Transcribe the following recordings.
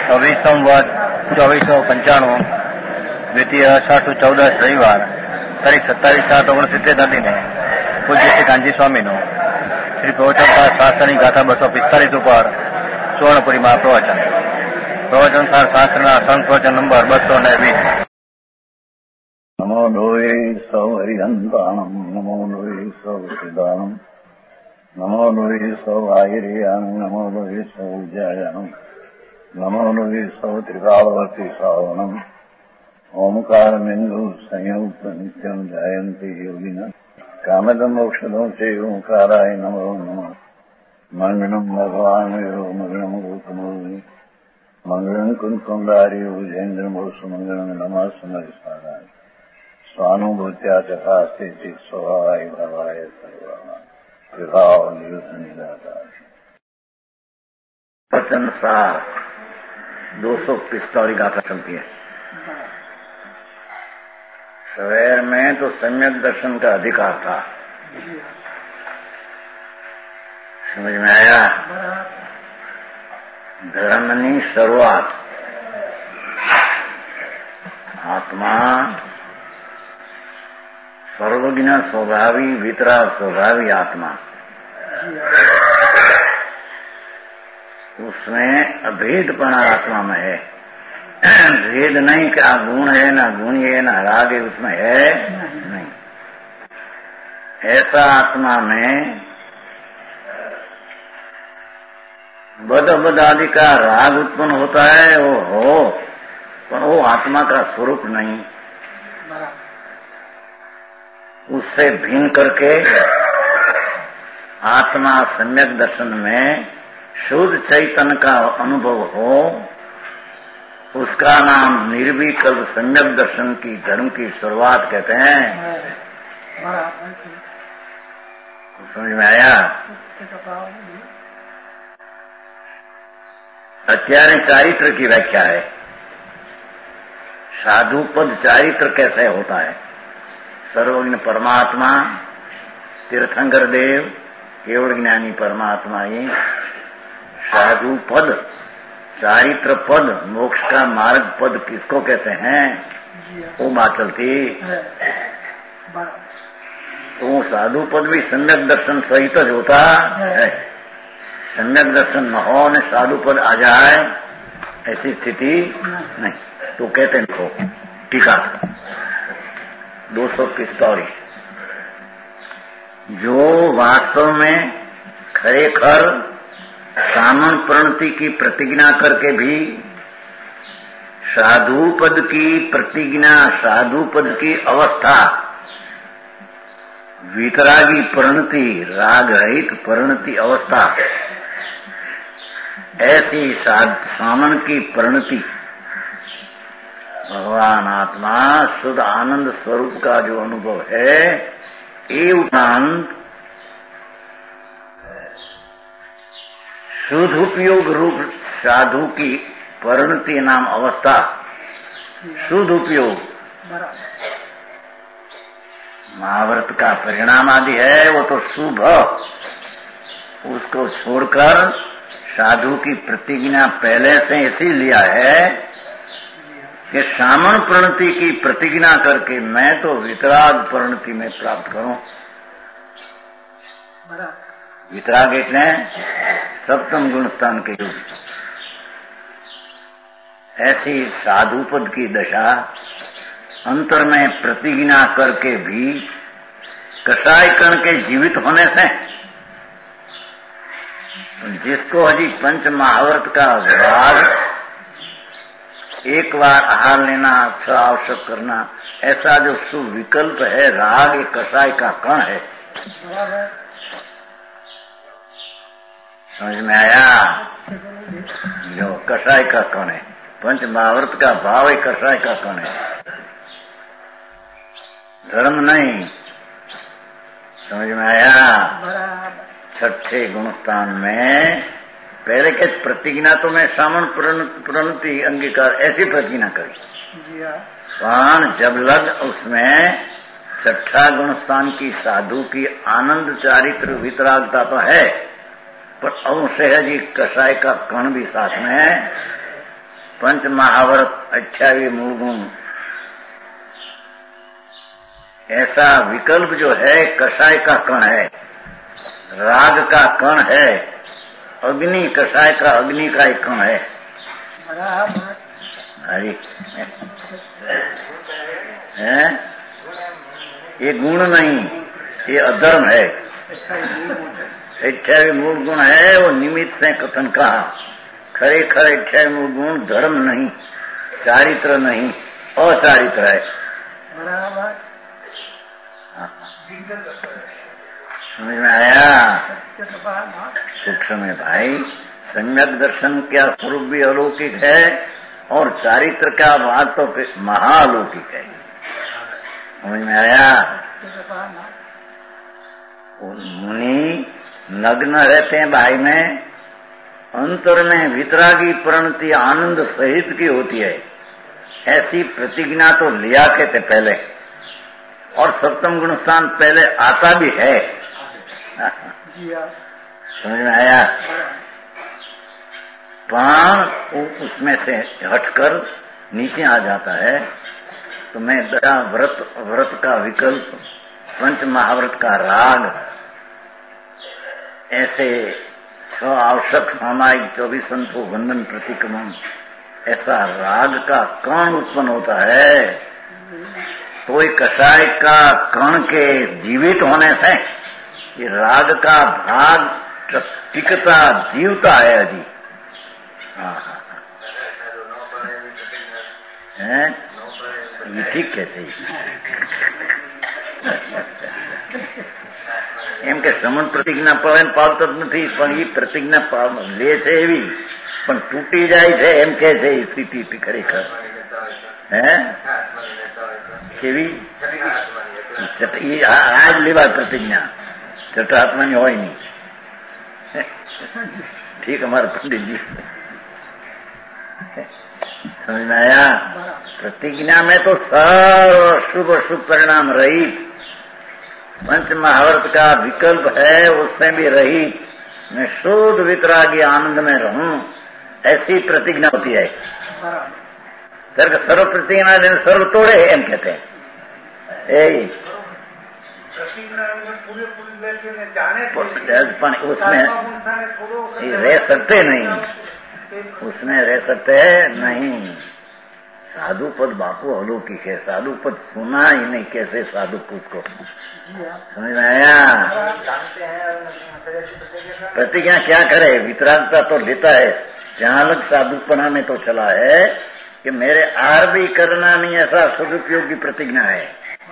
संवत 2495 द्वितीय 1814 रविवार तारीख 27/7/69 પૂજ્ય શ્રી કાંજી સ્વામીનું શ્રી પ્રવચનસાર શાસ્ત્રની ગાથા 245 ઉપર સુવર્ણપુરીમાં પ્રવચનસાર શાસ્ત્રના સંપ્રવચન નંબર 220. નમો લોહે સૌ હરિહંતાણમ નમો લોહે સૌ સિદાનમ નમો લોહે સૌ આયર્યાણમ નમો લોહે સૌ જયાણમ નમો લોહે સૌ ત્રિકાળવતી શ્રાવણમ ઓમકારમેન્દુ સંયુક્ત નિત્યમ જાયંતી યોગિના કામદમ મોક્ષદમ સે ઓંકારાય નમો નમઃ. મંગળમ ભગવાન વીરો મંગળમ ગૌતમોની મંગળમ કુંકુંડાર્યો જૈન્દ્રમો સુમંગળમ નમઃ સમરિસારાય स्वानुभूत्या चकास्ते चित स्वभावाय भवाय सर्वा विभाव नियुक्त निराकार. वचन सार 245 गाथा चलती है. सवेर में तो सम्यक दर्शन का अधिकार था, समझ में आया. धर्मनी शुरुआत आत्मा सर्वज्ञ स्वभावी वितराग स्वभावी आत्मा, उसमें अभेदपना आत्मा में है. भेद नहीं क्या गुण है ना गुण है ना राग है, उसमें है नहीं. ऐसा आत्मा में बद आदि का राग उत्पन्न होता है, वो हो पर वो आत्मा का स्वरूप नहीं. उससे भिन्न करके आत्मा सम्यक दर्शन में शुद्ध चैतन्य का अनुभव हो, उसका नाम निर्विकल्प सम्यक दर्शन की धर्म की शुरुआत कहते हैं. समझ में आया. અત્યારે चारित्र की व्याख्या है. साधु पद चारित्र कैसे होता है. सर्वज्ञ परमात्मा, तीर्थंकर देव, केवल ज्ञानी परमात्मा ही. साधु पद, चारित्र पद, मोक्ष का मार्ग पद किसको कहते हैं, वो बात चलती. तो साधु पद भी सम्यक दर्शन सहित ज होता है. सम्यक दर्शन न हो ने साधु पद आ जाए ऐसी स्थिति नहीं. तो कहते हैं को टीका 245. जो वास्तव में खरेखर सामन प्रणति की प्रतिज्ञा करके भी साधु पद की प्रतिज्ञा, साधु पद की अवस्था, वितरागी परिणति, राग रहित परिणति अवस्था, ऐसी सामन की परिणति भगवान आत्मा शुद्ध आनंद स्वरूप का जो अनुभव है, ये आनंद शुद्ध उपयोग रूप साधु की परिणति नाम अवस्था, शुद्ध उपयोग महाव्रत का परिणाम आदि है, वो तो शुभ, उसको छोड़कर साधु की प्रतिज्ञा पहले से इसी लिया है कि सामन प्रणति की प्रतिज्ञा करके मैं तो वितराग प्रणति में प्राप्त करूं. वितराग એટલે सप्तम गुण स्थान के योग. ऐसी साधु पद की दशा अंतर में प्रतिज्ञा करके भी कसाय कण के जीवित होने से जिसको अजी पंच महाव्रत का भाग एक बार आहार लेना, अच्छा आवश्यक करना, ऐसा जो सुविकल्प है राग, एक कसाय का कण है. समझ में आया. जो कसाय का कण है, पंच महाव्रत का भाव एक कसाय का कण है, धर्म नहीं. समझ में आया. छठे गुणस्थान में पहले के प्रतिज्ञा तो मैं सामन प्रणति अंगीकार ऐसी प्रतिज्ञा करी, पण जब लग उसमें छठा गुणस्थान की साधु की आनंद चारित्र वितरागता तो है, पर अंश है जी कसाय का कण भी साथ में पंच महाव्रत 28 मूल गुण, ऐसा विकल्प जो है कषाय का कण है, राग का कण है, अग्नि कषाय का अग्नि का एक कण है। अरे है ये गुण नहीं, ये अधर्म है। 28 मूल गुण है, वो निमित्त से कथन कहा। खरे खरे 28 मूल गुण धर्म नहीं, चारित्र नहीं, अचारित्र है। समझ में आया? सूक्ष्म है भाई। सम्यक दर्शन क्या स्वरूप भी अलौकिक है और चारित्र का बात तो महाअलौकिक है। समझ में आया? मुनि नग्न रहते हैं भाई में, अंतर में वितरागी प्रणति आनंद सहित की होती है। ऐसी प्रतिज्ञा तो लिया कहते पहले, और सप्तम गुण स्थान पहले आता भी है। समझ में आया? प्राण उसमें से हटकर नीचे आ जाता है। तो मैं दया व्रत का विकल्प, पंच महाव्रत का राग, ऐसे 6 आवश्यक सामायिक 24 संतो बंधन प्रतिक्रमण, ऐसा राग का कण उत्पन्न होता है। तो एक कषाय का कण के जीवित होने से ये राग का भाग टिकता जीवता है अजी। ये ठीक कैसे એમ કે સમન પ્રતિજ્ઞા પાળે પાડતો જ નથી, પણ એ પ્રતિજ્ઞા લે છે એવી, પણ તૂટી જાય છે એમ કે છે એ સ્થિતિ ખરેખર હે કેવી આ જ લેવાય प्रतिज्ञा, चट आत्मा ની હોય નહીં। ठीक हमारे पंडित जी समझ में आया? प्रतिज्ञा में तो सर्व शुभ अशुभ परिणाम रहित, पंच महाव्रत का विकल्प है उससे भी रहित, मैं शुद्ध वितरागी आनंद में रहूं, ऐसी प्रतिज्ञा होती है। सर्व प्रतिज्ञा दिन सर्व तोड़े एम कहते हैं। उसमें रह सकते नहीं, उसमें रह सकते नहीं। साधु पद बापू अलौकिक है, साधु पद सुना ही नहीं कैसे साधु पुरुष को। समझ में आया? प्रतिज्ञा क्या करे, वितरागता तो लेता है, जहां लग साधुपना में तो चला है कि मेरे आहार भी करना नहीं, ऐसा सदुपयोगी प्रतिज्ञा है।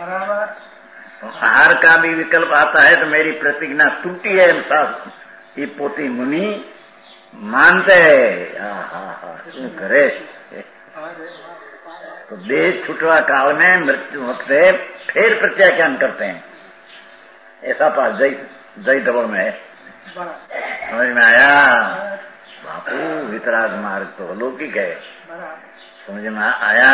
आहार का भी विकल्प आता है तो मेरी प्रतिज्ञा टूटी है, ये पोती मुनि मानते है। શું કરે? तो देह छुटवा काल में मृत्यु वक्त फिर प्रत्याख्यान करते हैं। ऐसा पास जय दबड़ में है। समझ में आया? बापू वितराग मार्ग तो अलौकिक है। समझ में आया?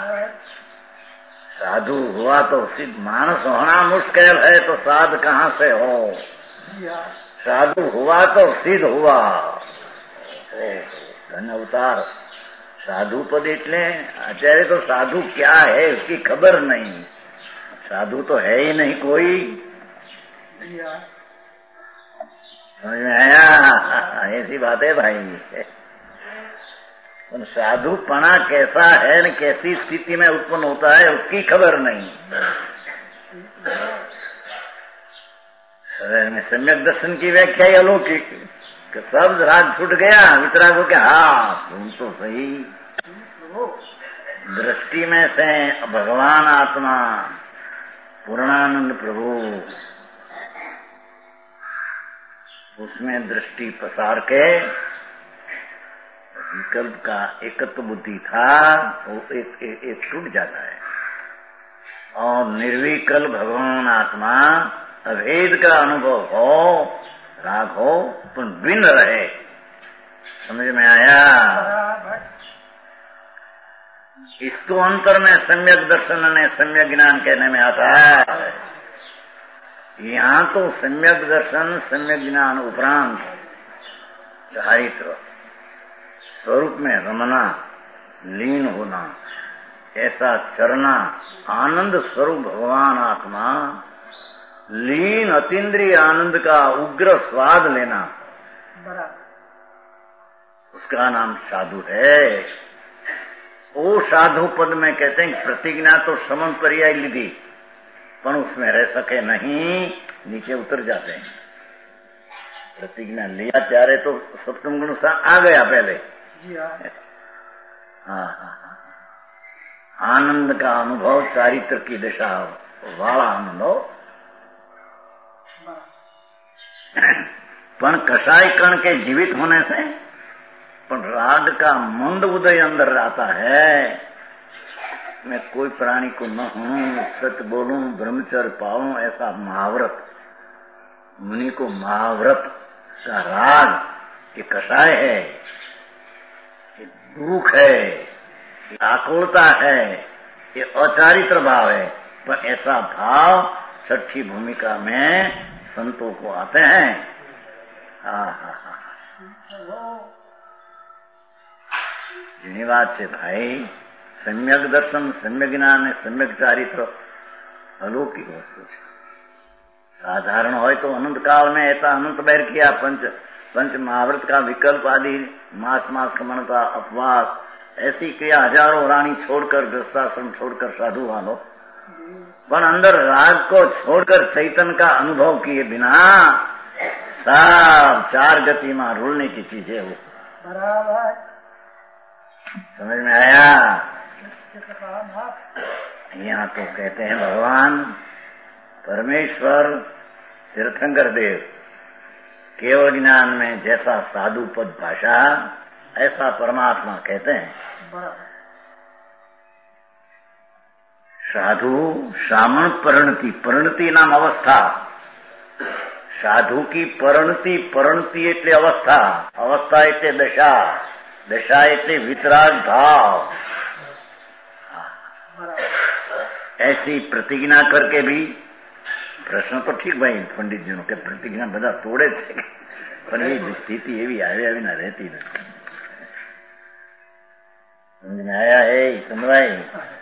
साधु हुआ तो सिद्ध, मानस होना मुश्किल है तो साध कहाँ से हो? साधु हुआ तो सिद्ध हुआ। धन अवतार साधु पद એટલે आचार्य तो साधु क्या है उसकी खबर नहीं, साधु तो है ही नहीं कोई। समझ में आया? ऐसी बात है भाई। साधुपना कैसा है न कैसी स्थिति में उत्पन्न होता है उसकी खबर नहीं। में सम्यक दर्शन की व्याख्या ही अलौकिक, सब राग छूट गया, वितराग हो गया। हाँ तुम तो सही, दृष्टि में से भगवान आत्मा पूर्णानंद प्रभु, उसमें दृष्टि पसार के विकल्प का एकत्व बुद्धि था वो एक टूट जाता है, और निर्विकल्प भगवान आत्मा अभेद का अनुभव हो, राग हो, तो भिन्न रहे। समझ में आया? इसको अंतर में सम्यक दर्शन ने सम्यक ज्ञान कहने में आता है। यहाँ तो सम्यक दर्शन सम्यक ज्ञान उपरांत चारित्र स्वरूप में रमना, लीन होना, ऐसा चरना, आनंद स्वरूप भगवान आत्मा, लीन अतीन्द्रिय आनंद का उग्र स्वाद लेना, उसका नाम साधु है। वो साधु पद में कहते हैं प्रतिज्ञा तो समन पर्याय लीधी, पर उसमें रह सके नहीं, नीचे उतर जाते हैं। प्रतिज्ञा लिया त्यारे तो सप्तम गुण आ गया पहले। हाँ, आनंद का अनुभव, चारित्र की दिशा वाला अनुभव। पण कसाई कण के जीवित होने से पण राग का मंद उदय अंदर आता है। मैं कोई प्राणी को न हूं, सत्य बोलूं, ब्रह्मचर्य पाऊं, ऐसा महाव्रत, मुनि को महाव्रत का राग ये कसाय है, ये दुख है, ये आकुलता है, ये अचारित्र भाव है। पर ऐसा भाव छठी भूमिका में संतों को आते हैं। जिनी बात से भाई सम्यक दर्शन, सम्यक ज्ञान, सम्यक चारित्र अलौकिक वस्तु है। साधारण हो तो अनंत काल में ऐसा अनंत बैर किया, पंच महाव्रत का विकल्प आदि, मास कमनता, उपवास, ऐसी क्रिया हजारों रानी छोड़कर, गृहस्थाश्रम छोड़कर साधु वालों, पर अंदर राग को छोड़कर चैतन्य का अनुभव किए बिना सब चार गति में रुलने की चीज है वो। बराबर समझ में आया? यहाँ तो कहते हैं भगवान परमेश्वर तीर्थंकर देव केवल ज्ञान में जैसा साधु पद भाषा, ऐसा परमात्मा कहते हैं। साधु सामण परिणति, परिणति नाम अवस्था। साधु की परिणति एटले अवस्था, अवस्था एटले दशा, दशा एटले वितराग भाव। ऐसी प्रतिज्ञा करके भी, प्रश्न तो ठीक भाई पंडित जी के प्रतिज्ञा बधा तोड़े छे, पर ये स्थिति एवी आवे ना रहती नहीं। समझ में आया है चंद्रभाई?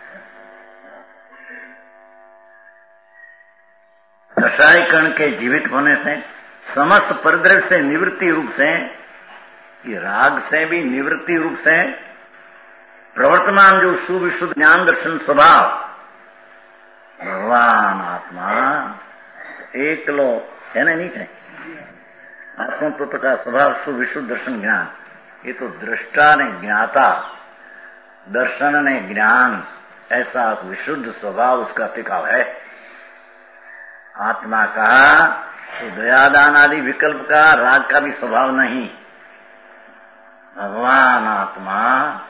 कसाई कण के जीवित होने से, समस्त परिद्रव्य से निवृत्ति रूप से, कि राग से भी निवृत्ति रूप से प्रवर्तमान जो सुविशुद्ध ज्ञान दर्शन स्वभाव भगवान आत्मा एकलो है ना, नीचे आत्म तत्व का स्वभाव सुविशुद्ध दर्शन ज्ञान, ये तो दृष्टा ने ज्ञाता, दर्शन ने ज्ञान, ऐसा विशुद्ध स्वभाव उसका टिकाव है। आत्मा का तो दयादान आदि विकल्प का, राग का भी स्वभाव नहीं। भगवान आत्मा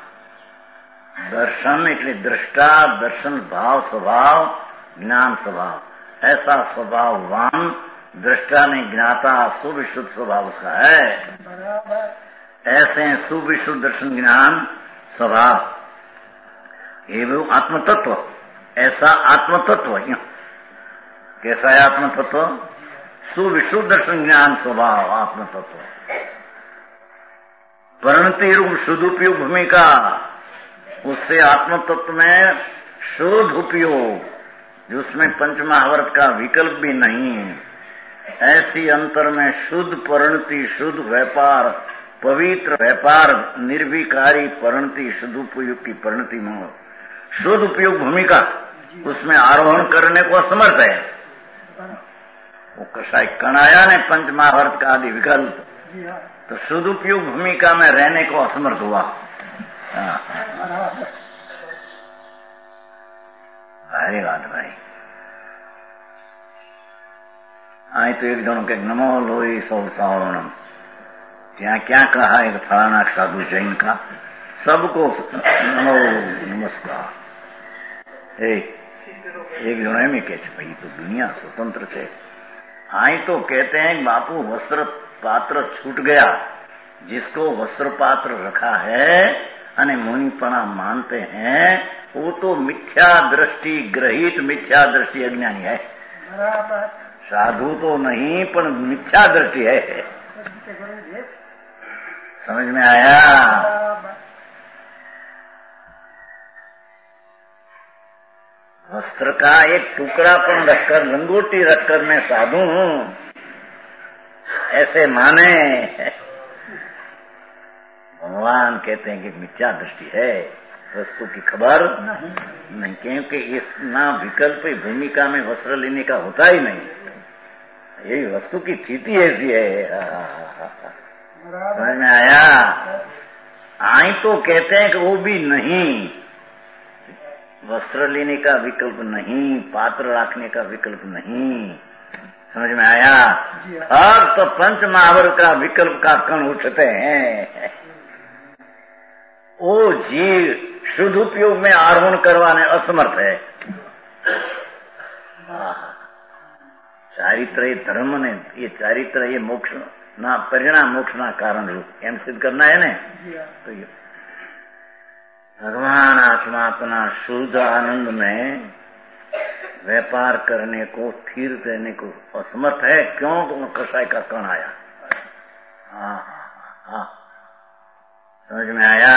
दर्शन એટલે दृष्टा, दर्शन भाव स्वभाव, ज्ञान स्वभाव, ऐसा स्वभाववान दृष्टा ने ज्ञाता सुविशुद्ध स्वभाव उसका है। ऐसे सुविशुद्ध दर्शन ज्ञान स्वभाव एवं आत्मतत्व, ऐसा आत्मतत्व। कैसा है आत्मतत्व? सुविशुद्ध दर्शन ज्ञान स्वभाव आत्मतत्व। परिणति रूप शुद्ध उपयोग भूमिका, उससे आत्मतत्व में शुद्ध उपयोग, जिसमें पंच महाव्रत का विकल्प भी नहीं है, ऐसी अंतर में शुद्ध परिणति, शुद्ध व्यापार, पवित्र व्यापार, निर्विकारी परिणति, शुद्ध उपयोग की परिणति में शुद्ध उपयोग भूमिका, उसमें आरोहण करने को असमर्थ है। वो कसाई कणाया ने पंच महाभारत का आदि विकल्प, तो शुद्ध उपयोग भूमिका में रहने को असमर्थ हुआ। भारी बात भाई। आई तो एक जन के नमो लोई सौ सावरणम, यहाँ क्या कहा है फलाना साधु जैन का, सबको नमो नमस्कार। एक जन एम के भाई तो दुनिया स्वतंत्र है। आई तो कहते हैं बापू वस्त्र पात्र छूट गया, जिसको वस्त्र पात्र रखा है अने मुनिपना मानते हैं, वो तो मिथ्या दृष्टि ग्रहित, मिथ्या दृष्टि अज्ञानी है। साधु तो नहीं पर मिथ्या दृष्टि है। समझ में आया? वस्त्र का एक टुकड़ा पण रखकर, लंगोटी रखकर मैं साधु हूं, ऐसे माने। भगवान कहते हैं कि मिथ्या दृष्टि है, वस्तु की खबर नहीं, क्योंकि इस ना विकल्प भूमिका में वस्त्र लेने का होता ही नहीं। यही वस्तु की स्थिति ऐसी है। समझ में आया? आई तो कहते हैं कि वो भी नहीं, वस्त्र लेने का विकल्प नहीं, पात्र रखने का विकल्प नहीं। समझ में आया? अब तो पंच महावर का विकल्प का कण उठते हैं। वो जीव शुद्ध उपयोग में आरोहण करवाने असमर्थ है। चारित्र धर्म ने ये चारित्र ये मोक्ष ना परिणाम मोक्ष ना कारण रूप एम सिद्ध करना है ना। तो ये भगवान आत्मा अपना शुद्ध आनंद में व्यापार करने को, स्थिर रहने को असमर्थ है। क्यों? तो कसाई का कण आया। हाँ, समझ में आया?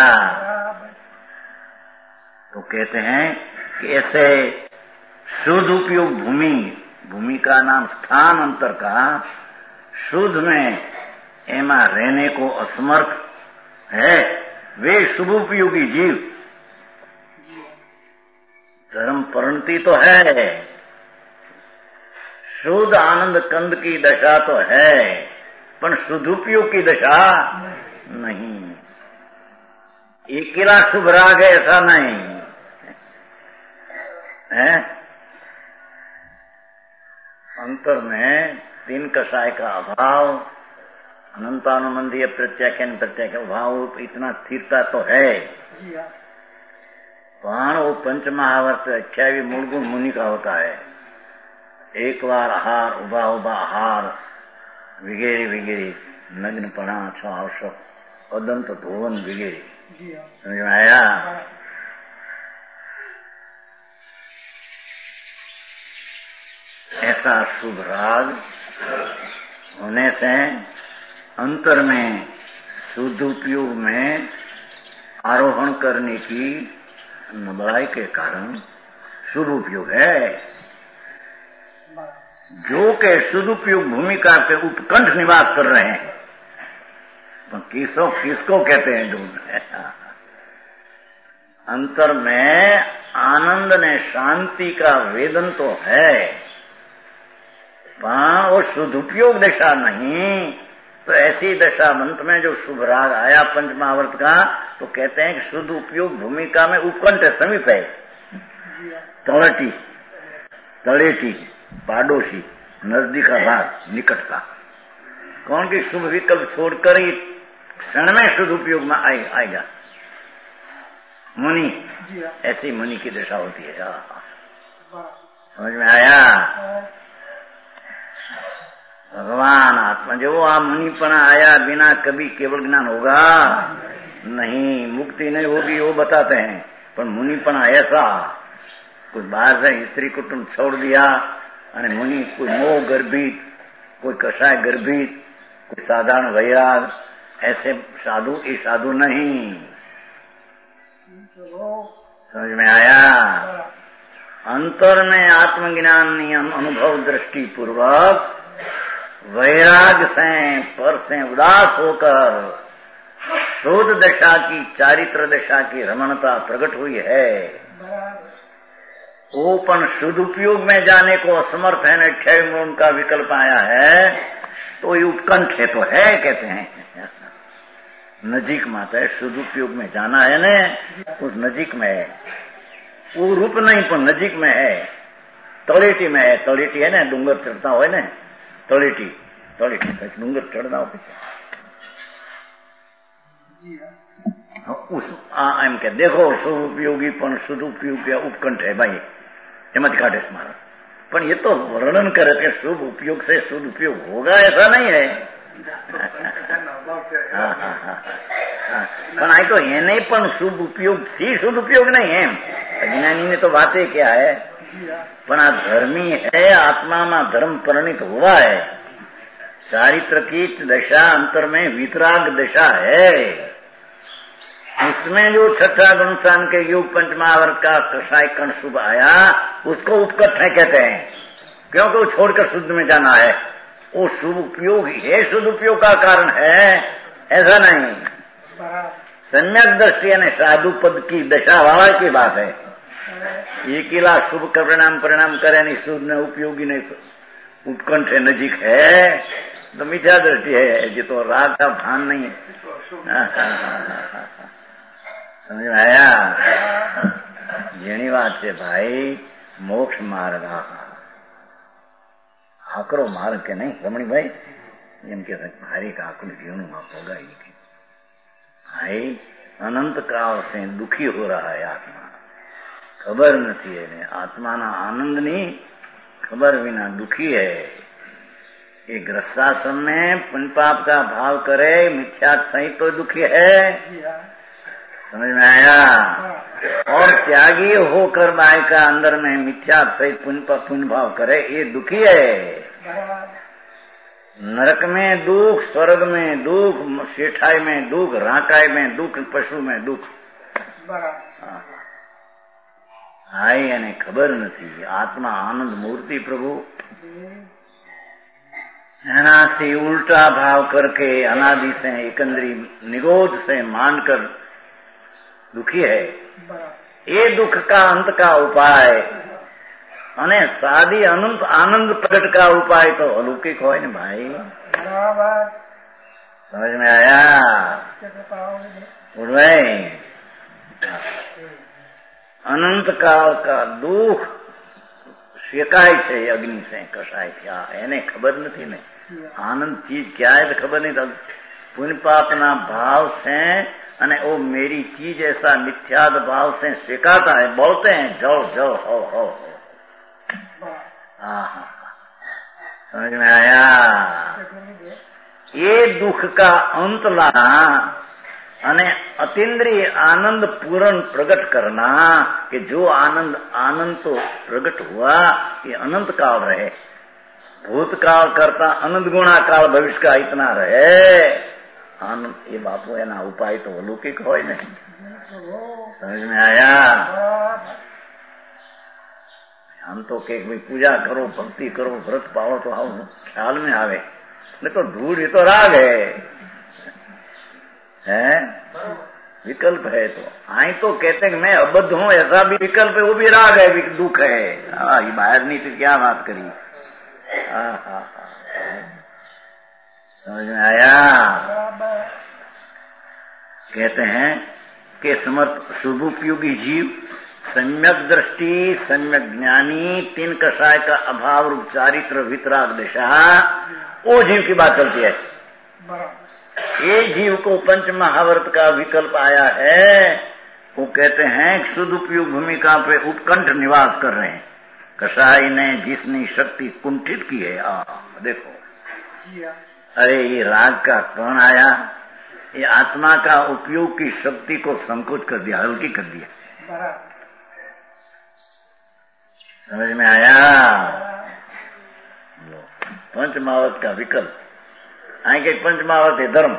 तो कहते हैं कि ऐसे शुद्ध उपयोग भूमि का नाम स्थान अंतर का, शुद्ध में एमा रहने को असमर्थ है वे शुभ उपयोगी जीव। धर्म परिणति तो है, शुद्ध आनंद कंद की दशा तो है, पर शुद्ध उपयोग की दशा नहीं। अकेला शुभ राग है ऐसा नहीं है। अंतर में तीन कषाय का अभाव, अनंतानुबंधीय प्रत्याख्यान प्रत्याख्यान भाव, इतना स्थिरता तो है। पण वो पंच महावर्त 28 मूलगुण मुनि का होता है। एक बार आहार, उबा उबा आहार, विगेरे विगेरे, नग्नपणा छ आवश्यक, अदंत धोवन विगेरे। समझ में आया? ऐसा शुभ राग होने से अंतर में शुद्ध उपयोग में आरोहण करने की नबड़ाई के कारण शुभ उपयोग है। जो के शुद्ध उपयोग भूमिका के उत्कंठ निवास कर रहे हैं, तो किसको कहते हैं ढूंढ? अंतर में आनंद ने शांति का वेदन तो है, पर वो शुद्ध उपयोग दशा नहीं। तो ऐसी दशा अंत में जो शुभ राग आया पंच महावर्त का, तो कहते हैं कि शुद्ध उपयोग भूमिका में उपकंठ समीप है, तलेटी, पाडोशी, नजदीक का भाग, निकट का। कौन की शुभ विकल्प छोड़कर ही क्षण में शुद्ध उपयोग में आएगा मुनि। ऐसी मुनि की दशा होती है। समझ में आया? भगवान आत्मा जो मुनिपना आया बिना कभी केवल ज्ञान होगा नहीं, मुक्ति नहीं होगी वो बताते हैं। पर मुनिपना ऐसा, कुछ बाहर से स्त्री कुटुंब छोड़ दिया और मुनि, कोई मोह गर्भित, कोई कषाय गर्भित, कोई साधारण वैराग, ऐसे साधु ये साधु नहीं। समझ में आया? अंतर में आत्मज्ञान नियम अनुभव दृष्टि पूर्वक वैराग से पर से उदास होकर शुद्ध दशा की, चारित्र दशा की रमणता प्रकट हुई है। ओपन शुद्ध उपयोग में जाने को असमर्थ है, क्षय में उनका विकल्प आया है, तो ये उत्कंठ है तो है कहते हैं। नजीक माता है, शुद्ध उपयोग में जाना है न, उस नजीक में है। वो रूप नहीं पर नजीक में है, तलेटी में है। तलेटी है ना, डूंगर चढ़ता हो ना, तलेटी डूंगर चढ़ना हो उस एम के देखो शुभ उपयोगी पण शुद्ध उपयोग या उपकंठ है भाई, हिम्मत काटे स्मारक। पर ये तो वर्णन करे कि शुभ उपयोग से शुद्ध उपयोग होगा ऐसा नहीं है। પણ આ તો એને પણ શુભ ઉપયોગ થી શુદ્ધ उपयोग नहीं है। अज्ञानी ने तो बातें क्या है, पर आ धर्मी है, आत्मा में धर्म परिणित हुआ है। चारित्र की दशा अंतर में वितराग दशा है। उसमें जो छठा गुणस्थान के युग पंचमावर्त का कषाय कण शुभ आया, उसको उपकट है कहते हैं, क्योंकि वो छोड़कर शुद्ध में जाना है। वो शुभ उपयोग है, शुद्ध उपयोग का कारण है, ऐसा नहीं। सम्यक दृष्टि यानी साधु पद की दशा वाला की बात है। ये किला शुभ का परिणाम करे नहीं, शुद्ध ने उपयोगी नहीं, उत्कंठ है, नजीक है, तो मिथ्या दृष्टि है, ये तो राग का भान नहीं है। समझ में आया? જેની વાત છે ભાઈ, મોક્ષ માર્ગ આકરો માર્ગ કે નહીં રમણી ભાઈ? એમ કે ભાઈ આકરું જીવનું માં ભોગાઈ भाई अनंत काल से दुखी हो रहा है आत्मा, खबर नहीं है। आत्मा ना आनंद नहीं, खबर बिना दुखी है। ये ग्रस्ताश्रम में पुण्य पाप का भाव करे, मिथ्या सहित तो दुखी है, समझ में आया? और त्यागी होकर बाई का अंदर में मिथ्या सहित पुण्य भाव करे, ये दुखी है। नरक में दुख, स्वर्ग में दुख, सेठाई में दुख, राकाई में दुख, पशु में दुख। आई यानी खबर नहीं। आत्मा आनंद मूर्ति प्रभु एनाથી उल्टा भाव करके अनादि से एकंदरी निगोद से मानकर दुखी है। ये दुख का अंत का उपाय અને સાદી અનંત આનંદ પ્રગટ का उपाय तो अलौकिक हो न भाई। समझ में आया? अनंत काल का दुख शेकाय છે अग्नि से, कषाय क्या એને खबर नहीं ने। आनंद चीज क्या है तो खबर नहीं था। पुण्य पापना भाव से अने वो मेरी चीज ऐसा मिथ्याद भाव से शेकाता है, बोलते हैं जल जल हो। समझ में आया? ये दुख का अंत लाना अने अतीन्द्रिय आनंद पूर्ण प्रकट करना कि जो आनंद तो प्रकट हुआ ये अनंत काल रहे, भूतकाल करता अनंत गुणा काल भविष्य का इतना रहे आनंद। ये बापू है ना उपाय तो अलौकिक हो ही नहीं। समझ में आया? हम तो के भाई पूजा करो, भक्ति करो, व्रत पाओ तो हम ख्याल में आवे, नहीं तो धूल, ये तो राग है विकल्प है। तो आई तो कहते हैं मैं अबद्ध हूं, ऐसा भी विकल्प है, वो भी राग है, दुख है। ये बाहर नहीं तो क्या बात करी। समझ में आया? कहते हैं कि समर्थ शुभोपयोगी जीव, सम्यक दृष्टि, सम्यक ज्ञानी, तीन कषाय का अभाव रूप चारित्र वितराग दशा, वो जीव की बात चलती है। ये जीव को पंच महावर्त का विकल्प आया है। वो कहते हैं शुद्ध उपयोग भूमिका पे उत्कंठ निवास कर रहे हैं। कषाय ने जिसने शक्ति कुंठित की है, देखो, अरे ये राग का कौन आया, ये आत्मा का उपयोग की शक्ति को संकोच कर दिया, हल्की कर दिया। समझ में आया? पंचमावत का विकल्प आएंगे। पंचमावत है धर्म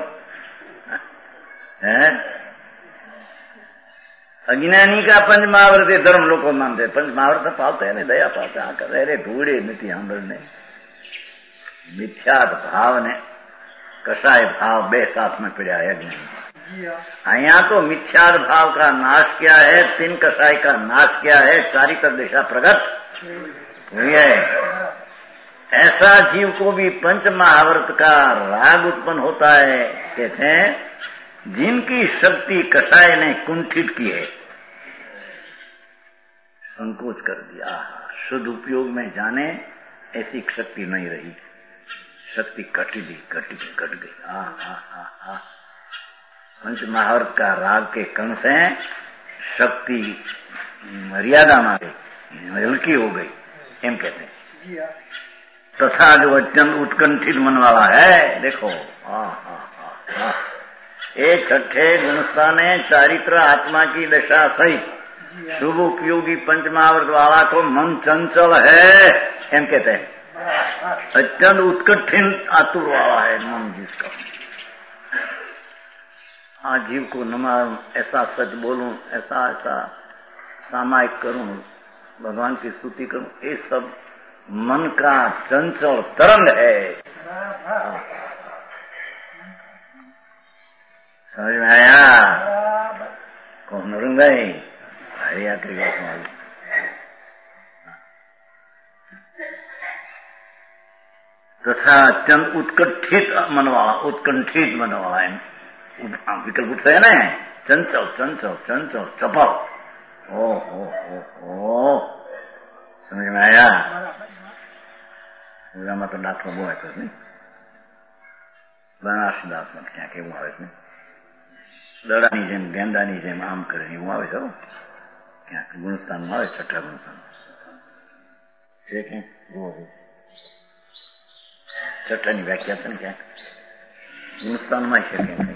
है, अज्ञानी का पंचमावत है धर्म लोग मानते। पंचमावत पालते हैं, दया पाते आकर अरे धूड़े मिट्टी आंदोलन मिथ्यात भाव ने कषाय भाव बे साथ में पड़ा है अज्ञानी। यहाँ तो मिथ्याद भाव का नाश किया है, तीन कषाय का नाश किया है, चारित्र दिशा प्रगट हुई है। ऐसा जीव को भी पंच महावर्त का राग उत्पन्न होता है। कहते हैं जिनकी शक्ति कषाय ने कुंठित की है, संकोच कर दिया, शुद्ध उपयोग में जाने ऐसी शक्ति नहीं रही, शक्ति कट गई। पंच महावर्त का राग के कण से शक्ति मर्यादा में गई, हल्की हो गई, एम कहते हैं। तथा जो अत्यंत उत्कंठित मन वाला है, देखो एक छठे गुणस्थाने चारित्र आत्मा की दशा सहित शुभ उपयोगी पंचमावर्त वाला को मन चंचल है, एम कहते हैं। अत्यंत उत्कंठित आतुर वाला है मन जिसका, आज जीव को न मारूं, ऐसा सच बोलूं, ऐसा ऐसा सामायिक करूं, भगवान की स्तुति करूं, ये सब मन का चंचल तरंग है। समझ में आया? कौन रंगाई हरिया की बात मालूम। तथा अत्यंत उत्कंठित मन वाला है। विकल्प उठता है ना, चंचल चंचल चंचल चपल। ओ समझ में आया? માં તો દાખલો બહુ હતો ને, બનારસી દાસમાં ક્યાંક એવું આવે છે, દડાની જેમ ગેંડાની જેમ આમ કરીને એવું આવે છે, ક્યાંક ગુણસ્થાનમાં આવે, છઠ્ઠા ગુણસ્થાન છે કે છઠ્ઠાની વ્યાખ્યા છે ને ક્યાંક ગુણસ્થાનમાં છે, ક્યાંક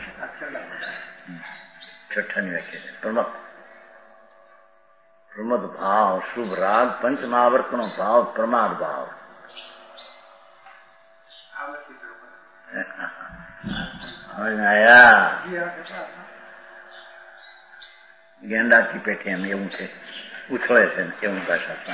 છઠ્ઠાની વ્યાખ્યા છે. પ્રમદ ભાવ, શુભ રાગ, પંચ મહાવર્તનો ભાવ, પ્રમાદ ભાવ. ગેંડા की પેઠે એમ એવું છે, ઉછળે છે ને એવું ભાષા.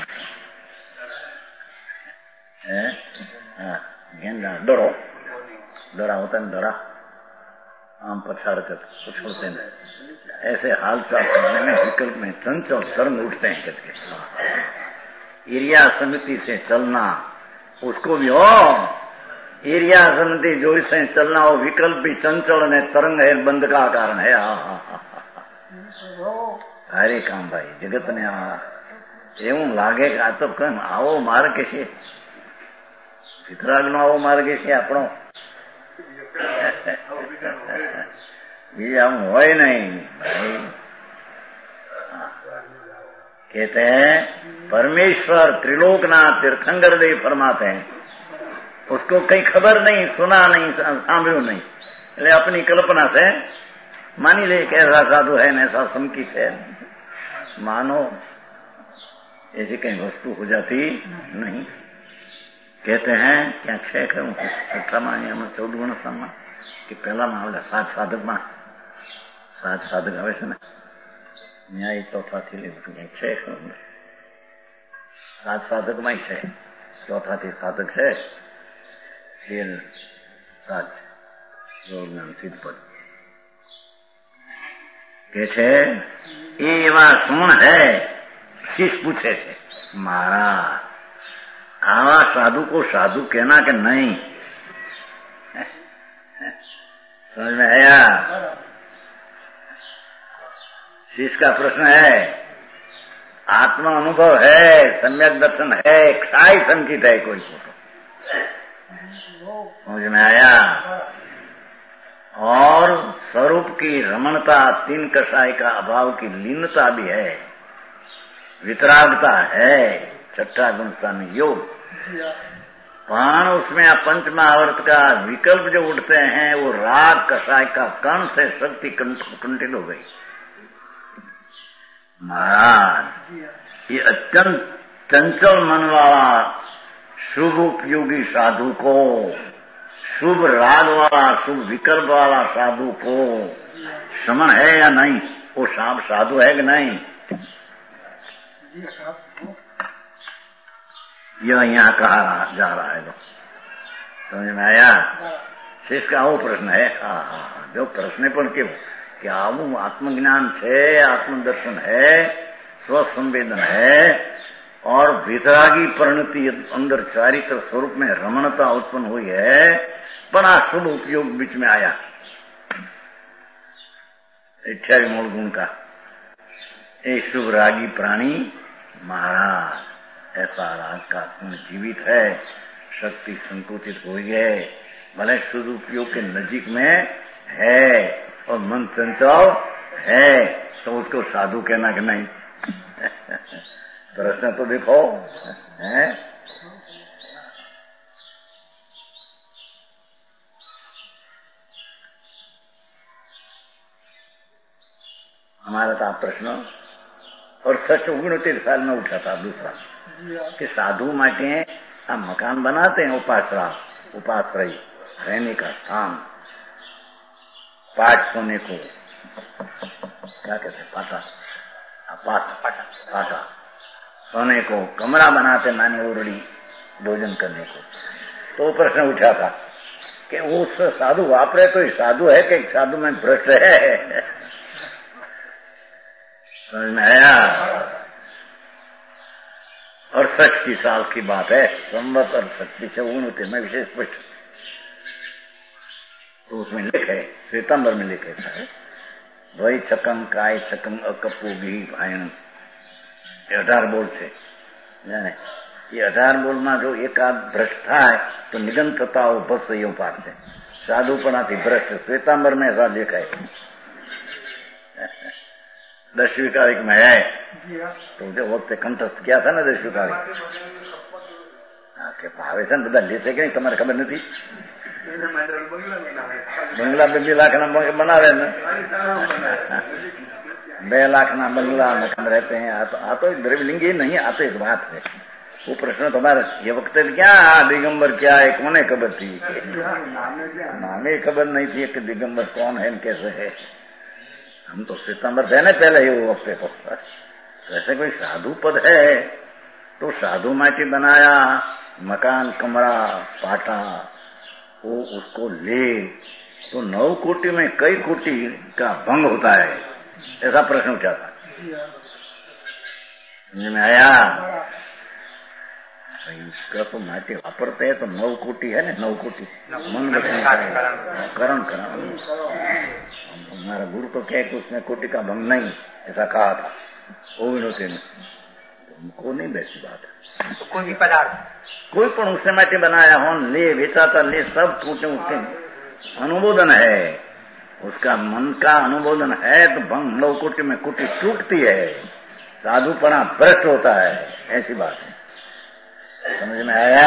गेंदा दड़ा होता है, दड़ा आम पछाड़ कर उछलते हैं, ऐसे हाल चाल करने में विकल्प में चंचल तरंग उठते हैं. कहते एरिया समिति से चलना, उसको भी हो एरिया समिति जो से चलना, वो विकल्प भी चंचल ने तरंग है, बंद का कारण है. हरे काम भाई जगत ने એવું લાગે કે આ તો કેમ આવો માર્ગ છે, વિતરાગ નો આવો માર્ગ છે આપણો, બીજા હોય નહીં. कहते हैं परमेश्वर त्रिलोकनाथ तीर्थंकर देव फरमाते हैं, उसको कहीं खबर नहीं, सुना नहीं, सांभळ्યું नहीं, એટલે अपनी कल्पना से मानी ले कि ऐसा साधु है, ऐसा संकित है. मानो ऐसी कहीं वस्तु हो जाती नहीं. कहते हैं क्या 6 छठ्ठाમાં 14 ગુણસ્થાનમાં કે પહેલામાં આવે 7 સાધકમાં 7 સાધક આવે છે ને, ન્યાય ચોથાથી લેવું 6 7 સાધકમાં છે, ચોથાથી સાધક છે, 7 જ્ઞાન સિદ્ધપદ કે છે. એ એવા શું હે? શિષ્ય પૂછે છે, મારા आवा साधु को साधु कहना कि नहीं? समझ में आया? शिष्य का प्रश्न है. आत्मा अनुभव है, सम्यक दर्शन है, क्षाय संकित है कोई को, समझ में आया? और स्वरूप की रमणता, 3 कषाय का अभाव की लीनता भी है, वितरागता है, छठा गुणस्थान योग. पण उसमें पंच महावर्त का विकल्प जो उठते हैं वो राग कषाय का कण से शक्ति कुंठित हो गई. महाराज ये अत्यंत चंचल मन वाला शुभ उपयोगी साधु को, शुभ राग वाला, शुभ विकल्प वाला साधु को समन है या नहीं? वो साधु है कि नहीं? यह यहाँ कहा जा रहा है. समझ में आया? शेष का वो प्रश्न है. जो प्रश्न पर क्यों कि आવું आत्मज्ञान है, आत्मदर्शन है, स्वसंवेदन है और वितरागी परिणति अंदर चारित्र स्वरूप में रमणता उत्पन्न हुई है, बड़ा शुभ उपयोग बीच में आया 28 मूल गुण का. ये शुभ रागी प्राणी महाराज, ऐसा राग का पूर्ण जीवित है, शक्ति संकुचित हुई है, भले शुद्ध उपयोग के नजीक में है और मन चंचल है, तो उसको साधु कहना कि नहीं? प्रश्न तो देखो है. हमारा था प्रश्न और 69 साल में उठा था दूसरा कि साधु माटे आ मकान बनाते हैं, उपाश्रय रहने का स्थान, पाठ सोने को, क्या कहते हैं, पाटा सोने को कमरा बनाते नानी ओरड़ी भोजन करने को। तो प्रश्न उठा था कि वो साधु वापरे तो साधु है कि साधु में भ्रष्ट है। समझ में आया? और 60 साल की बात है, संवत 68 से 69 में विशेष स्पष्ट। तो उसमें लिखे, श्वेतांबर में लिखे था, वही छकम काय छकम अकपू भी आयन 18 बोल से। ये 18 बोल में जो एकाद भ्रष्ट थाय तो निगम थता हो बस यो पाठ है। साधुपणाથી भ्रष्ट श्वेतांबर में ऐसा लिखा है। 10वीं तारीख में है, तो जो वक्त कंठस्थ किया था ना 10वीं तारीख, के भावे से બધા લે છે કે તમારે ખબર નથી? બંગલા 2 લાખના બનાવે ને, 2 લાખના બંગલા મકાન रहते हैं। आ तो द्रव्यलिंगी नहीं आते, इस बात है। वो प्रश्न तुम्हारा ये वक्त क्या दिगंबर क्या है, कोने खबर थी? नामे खबर नहीं थी कि दिगंबर कौन है कैसे है। हम तो सितंबर थे ना पहले ही वो वक्त को। वैसे कोई साधु पद है तो साधु माटी बनाया मकान कमरा पाटा, वो उसको ले तो 9 कोटि में कई कोटि का भंग होता है, ऐसा प्रश्न उठा था। समझ में आया? इसका तो माटी वापरते हैं तो 9 कोटि है ना, 9 कोटि मन करण हमारा गुरु तो क्या कि उसमें कोटि का भंग नहीं, ऐसा कहा था वो विनोती ने। तुमको नहीं वैसी बात है। तो कोई भी पदार्थ कोई पण उससे माटी बनाया हो ले बेचाता ले सब टूटे, उसके अनुमोदन है, उसका मन का अनुमोदन है तो भंग 9 कोटि में कोटि टूटती है, साधुपना भ्रष्ट होता है, ऐसी बात है। समझ में आया?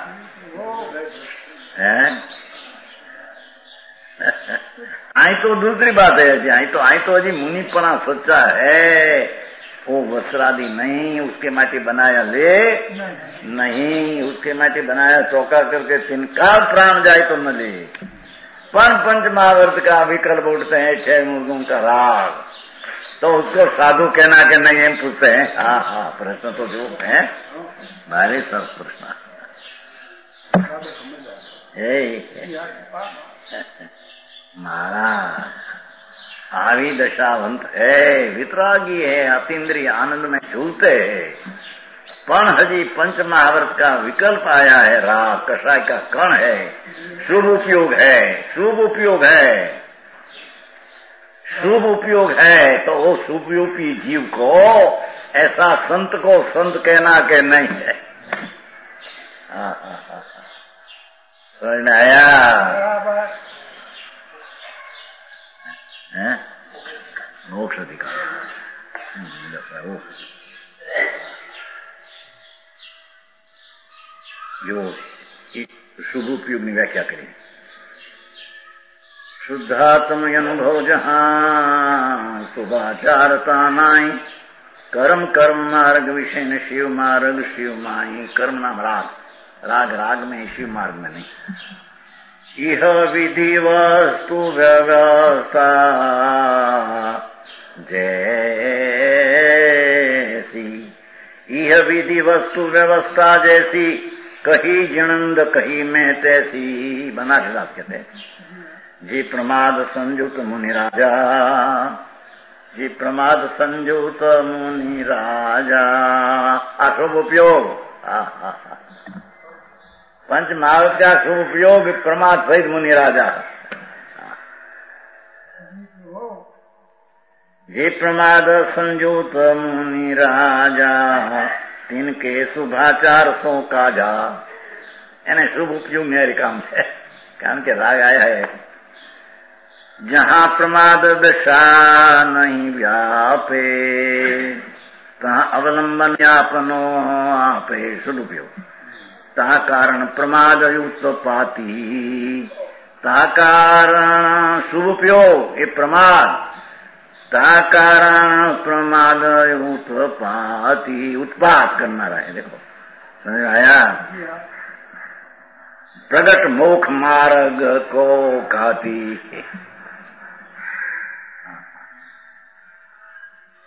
आई तो दूसरी बात है जी, आई तो अजी मुनिपना सच्चा है, वो वस्त्रादि नहीं, उसके माटी बनाया ले नहीं, उसके माटी बनाया चौका करके तिनका प्राण जाए तो न ले। पण पंच महावर्त का विकल्प उठते हैं 6 मुर्गों का राग, तो उसको साधु कहना के नहीं, हम पूछते हैं। हाँ प्रश्न तो जो है भारी सब प्रश्न महाराज आवी दशावंत है, वितरागी है, अतीन्द्रिय आनंद में झूलते है, पण हजी पंच महावर्त का विकल्प आया है, राग कषाय का कण है, शुभ उपयोग है, शुभ उपयोग है, शुभ उपयोग है, तो वो शुभयोगी जीव को ऐसा संत को संत कहना के नहीं है। समझ में आया? मोक्ष अधिकार जो शुभ उपयोग की व्याख्या करें। शुद्धात्म अनुभव जहां शुभाचारता नाई, कर्म कर्म मार्ग विषय न शिव मार्ग शिव माई। कर्म नाम राग, राग राग में शिव मार्ग में नहीं। इह विधि वस्तु व्यवस्था जैसी, इह विधि वस्तु व्यवस्था जैसी, कही जिणंद कही में तैसी। बनारस कहते हैं जी प्रमाद संयुत मुनि राजा, जी प्रमाद संयुत मुनि राजा। शुभ उपयोग पंच महावर्त का शुभ उपयोग प्रमाद सहित मुनि राजा। जी प्रमाद संयुत मुनि राजा, तिनके शुभाचार सो काजा। यानी शुभ उपयोग मेरे काम है, काम के राग आया है। जहां प्रमाद दशा नहीं व्यापे, तहां अवलंबन व्यापनो आपे। शुभ उपयोग ता कारण प्रमाद उत्पाती, ता कारण शुभ उपयोग ये प्रमाद, ता कारण प्रमाद उत्पाती, उत्पात करना रहे। देखो समझ आया? प्रगट मोक्ष मार्ग को घाती,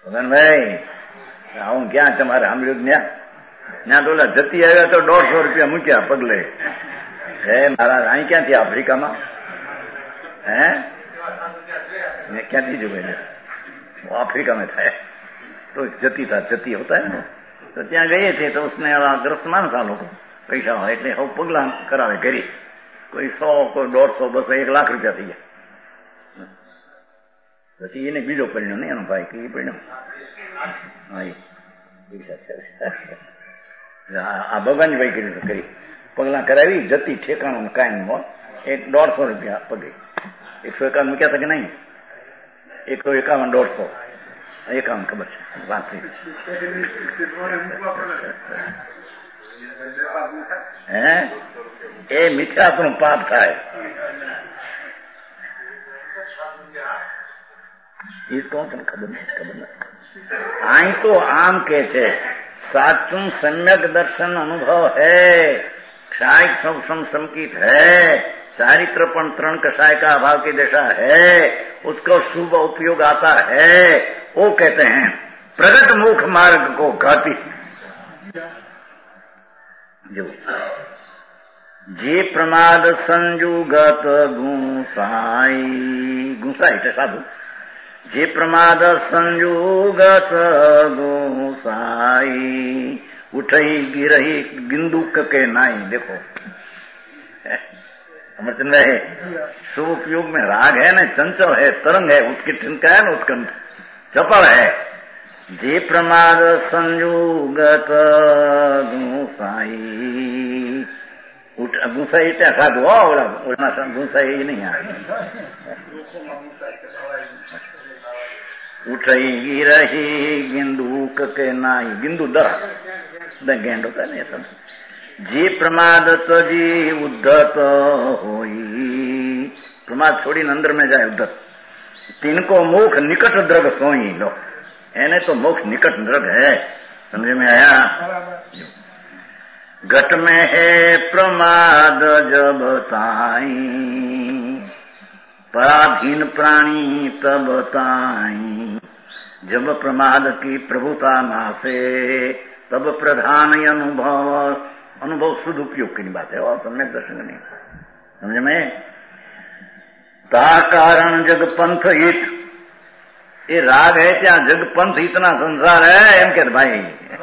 ભગવાન ભાઈ હું ક્યાં તમારે સાંભળ્યું ત્યાં તો ઓલા જતી આવ્યા તો 150 રૂપિયા મૂક્યા પગલે. હે મહારાજ અહીં ક્યાંથી આફ્રિકામાં? હે मैं क्या दीजिए मैंने वो अफ्रीका में था तो जती था जती होता है ना तो ત્યાં ગયે थे तो उसने ग्रस्त मानस आ લોકો પૈસા હોય એટલે હવે પગલા કરાવે ઘરે કોઈ 100 કોઈ 150 200 1 લાખ રૂપિયા થઈ ગયા. પછી એને બીજો પરિણામ નહીં એનો ભાઈ કઈ પરિણામ આ ભગવાનની ભાઈ કરી પગલા કરાવી જતી ઠેકાણું કાયમ હોય 150 રૂપિયા પગે 151 મૂક્યા હતા કે નહીં 151 150 51 ખબર છે વાત થઈ હે એ મિથ્યાત્વનું પાપ થાય. ખબર નથી. અહીં તો આમ કે છે સાચું सम्यक दर्शन अनुभव है क्षायिक सब संकित है चारित्रपण तरण कषाय का अभाव की दशा है उसका शुभ उपयोग आता है वो कहते हैं प्रगट मुख मार्ग को घाती. जो जे प्रमाद संजुगत गुसाई એટલે સાધુ જે પ્રમાદ સંયુગત ગુસાઈ उठई गिरही गिंदुक के नाई. देखो समझ रहे शुभ उपयोग में राग है ना चंचल है तरंग है उसकी ठिनका है ना उत्कंठ चपल है. जे प्रमाद संयुगत गुसाई गुसाई क्या साधु गुसाई नहीं आ उठई गिरही गिंदुक के नाई. गिंदु दरा गेंड होता है सब. जे प्रमाद तजी उद्धत होई प्रमाद छोड़ी अंदर में जाए उद्धत तिनको मोक्ष निकट द्रग सोई. लो एने तो मोक्ष निकट द्रग है. समझ में आया? घट में है प्रमाद जब ताई पराधीन प्राणी तब ताई. जब प्रमाद की प्रभुता नासे तब प्रधान अनुभव शुद्ध उपयोग की बात है और सम्यक दर्शन नहीं. समझ में? ता कारण जग पंथ हित ये राग है क्या जग पंथ इतना संसार है एम के भाई.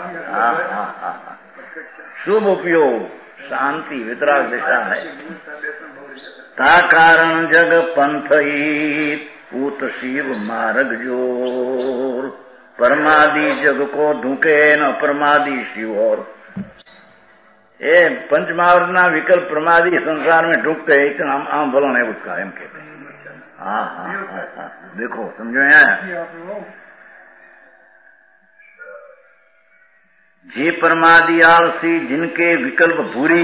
शुभ उपयोग शांति वितराग दिशा है. ता कारण जग पंथ हित पूत शिव मार्ग जोर परमादि जग को धुके न प्रमादी शिव. और ये पंचमावृतना विकल्प प्रमादी संसार में ढूंढते हैं इतना आम बोलन है उसका एम कहते हैं. हाँ हाँ हाँ हाँ देखो समझो यहाँ जे परमादि आलसी जिनके विकल्प भूरी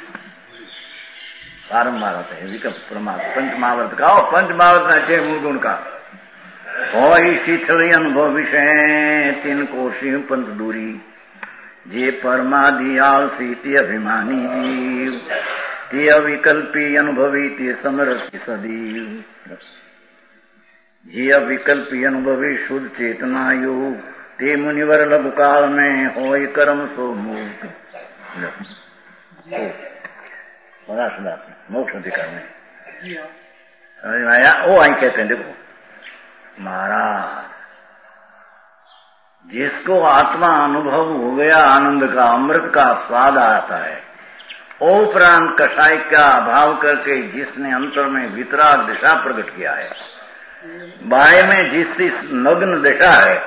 बारम्बार होते हैं विकल्प प्रमाद पंचमावर्त का और पंचमावर्त अच्छे मूल गुण का हो शीतल अनुभव विषय तिनको शिव पंथ दूरी. जे परमादि आलसी ते अभिमानी जीव ते अविकल्पी अनुभवी ते समरसी सदीव. जे अविकल्पी अनुभवी शुद्ध चेतना योग ते मुनिवर लघु काल में होय कर्म सो मुक्त. बड़ा सुना मोक्ष अधिकार में आया. वो आई कहते हैं देखो महाराज जिसको आत्मा अनुभव हो गया आनंद का अमृत का स्वाद आता है ओ उपरांत कषाय का अभाव करके जिसने अंतर में वितराग दिशा प्रकट किया है बाह्य में जिसकी नग्न दिशा है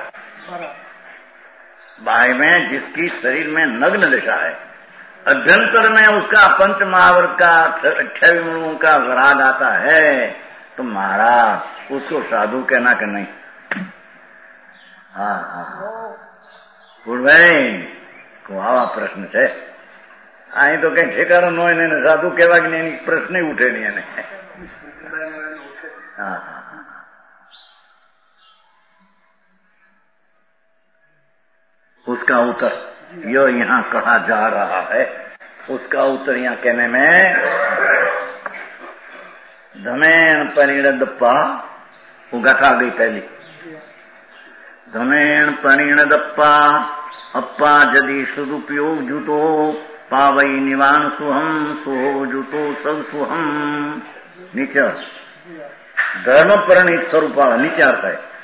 बाह्य में जिसकी शरीर में नग्न दिशा है अभ्यंतर में उसका पंच महावर्त का 28 गुणों का राग आता है तो महाराज उसको साधु कहना कि नहीं. हाँ हाँ भाई को आवा प्रश्न है अँ तो कई ठेकाणो न હોય ને સાધુ કહેવા કે એની પ્રશ્ન ઉઠે નહીં એને. हाँ हाँ उसका उत्तर यो यहाँ कहा जा रहा है. उसका उत्तर यहाँ कहने में धमेन परिणदप्पा वो गठा गई पहली धमेण परिणदप्पा अप्पा यदि सदुपयोग जुतो पावई निवान सुहम सुहो जुतो सब सुहम। नीचे धर्म परिणित स्वरूप वाला नीचे अर्थ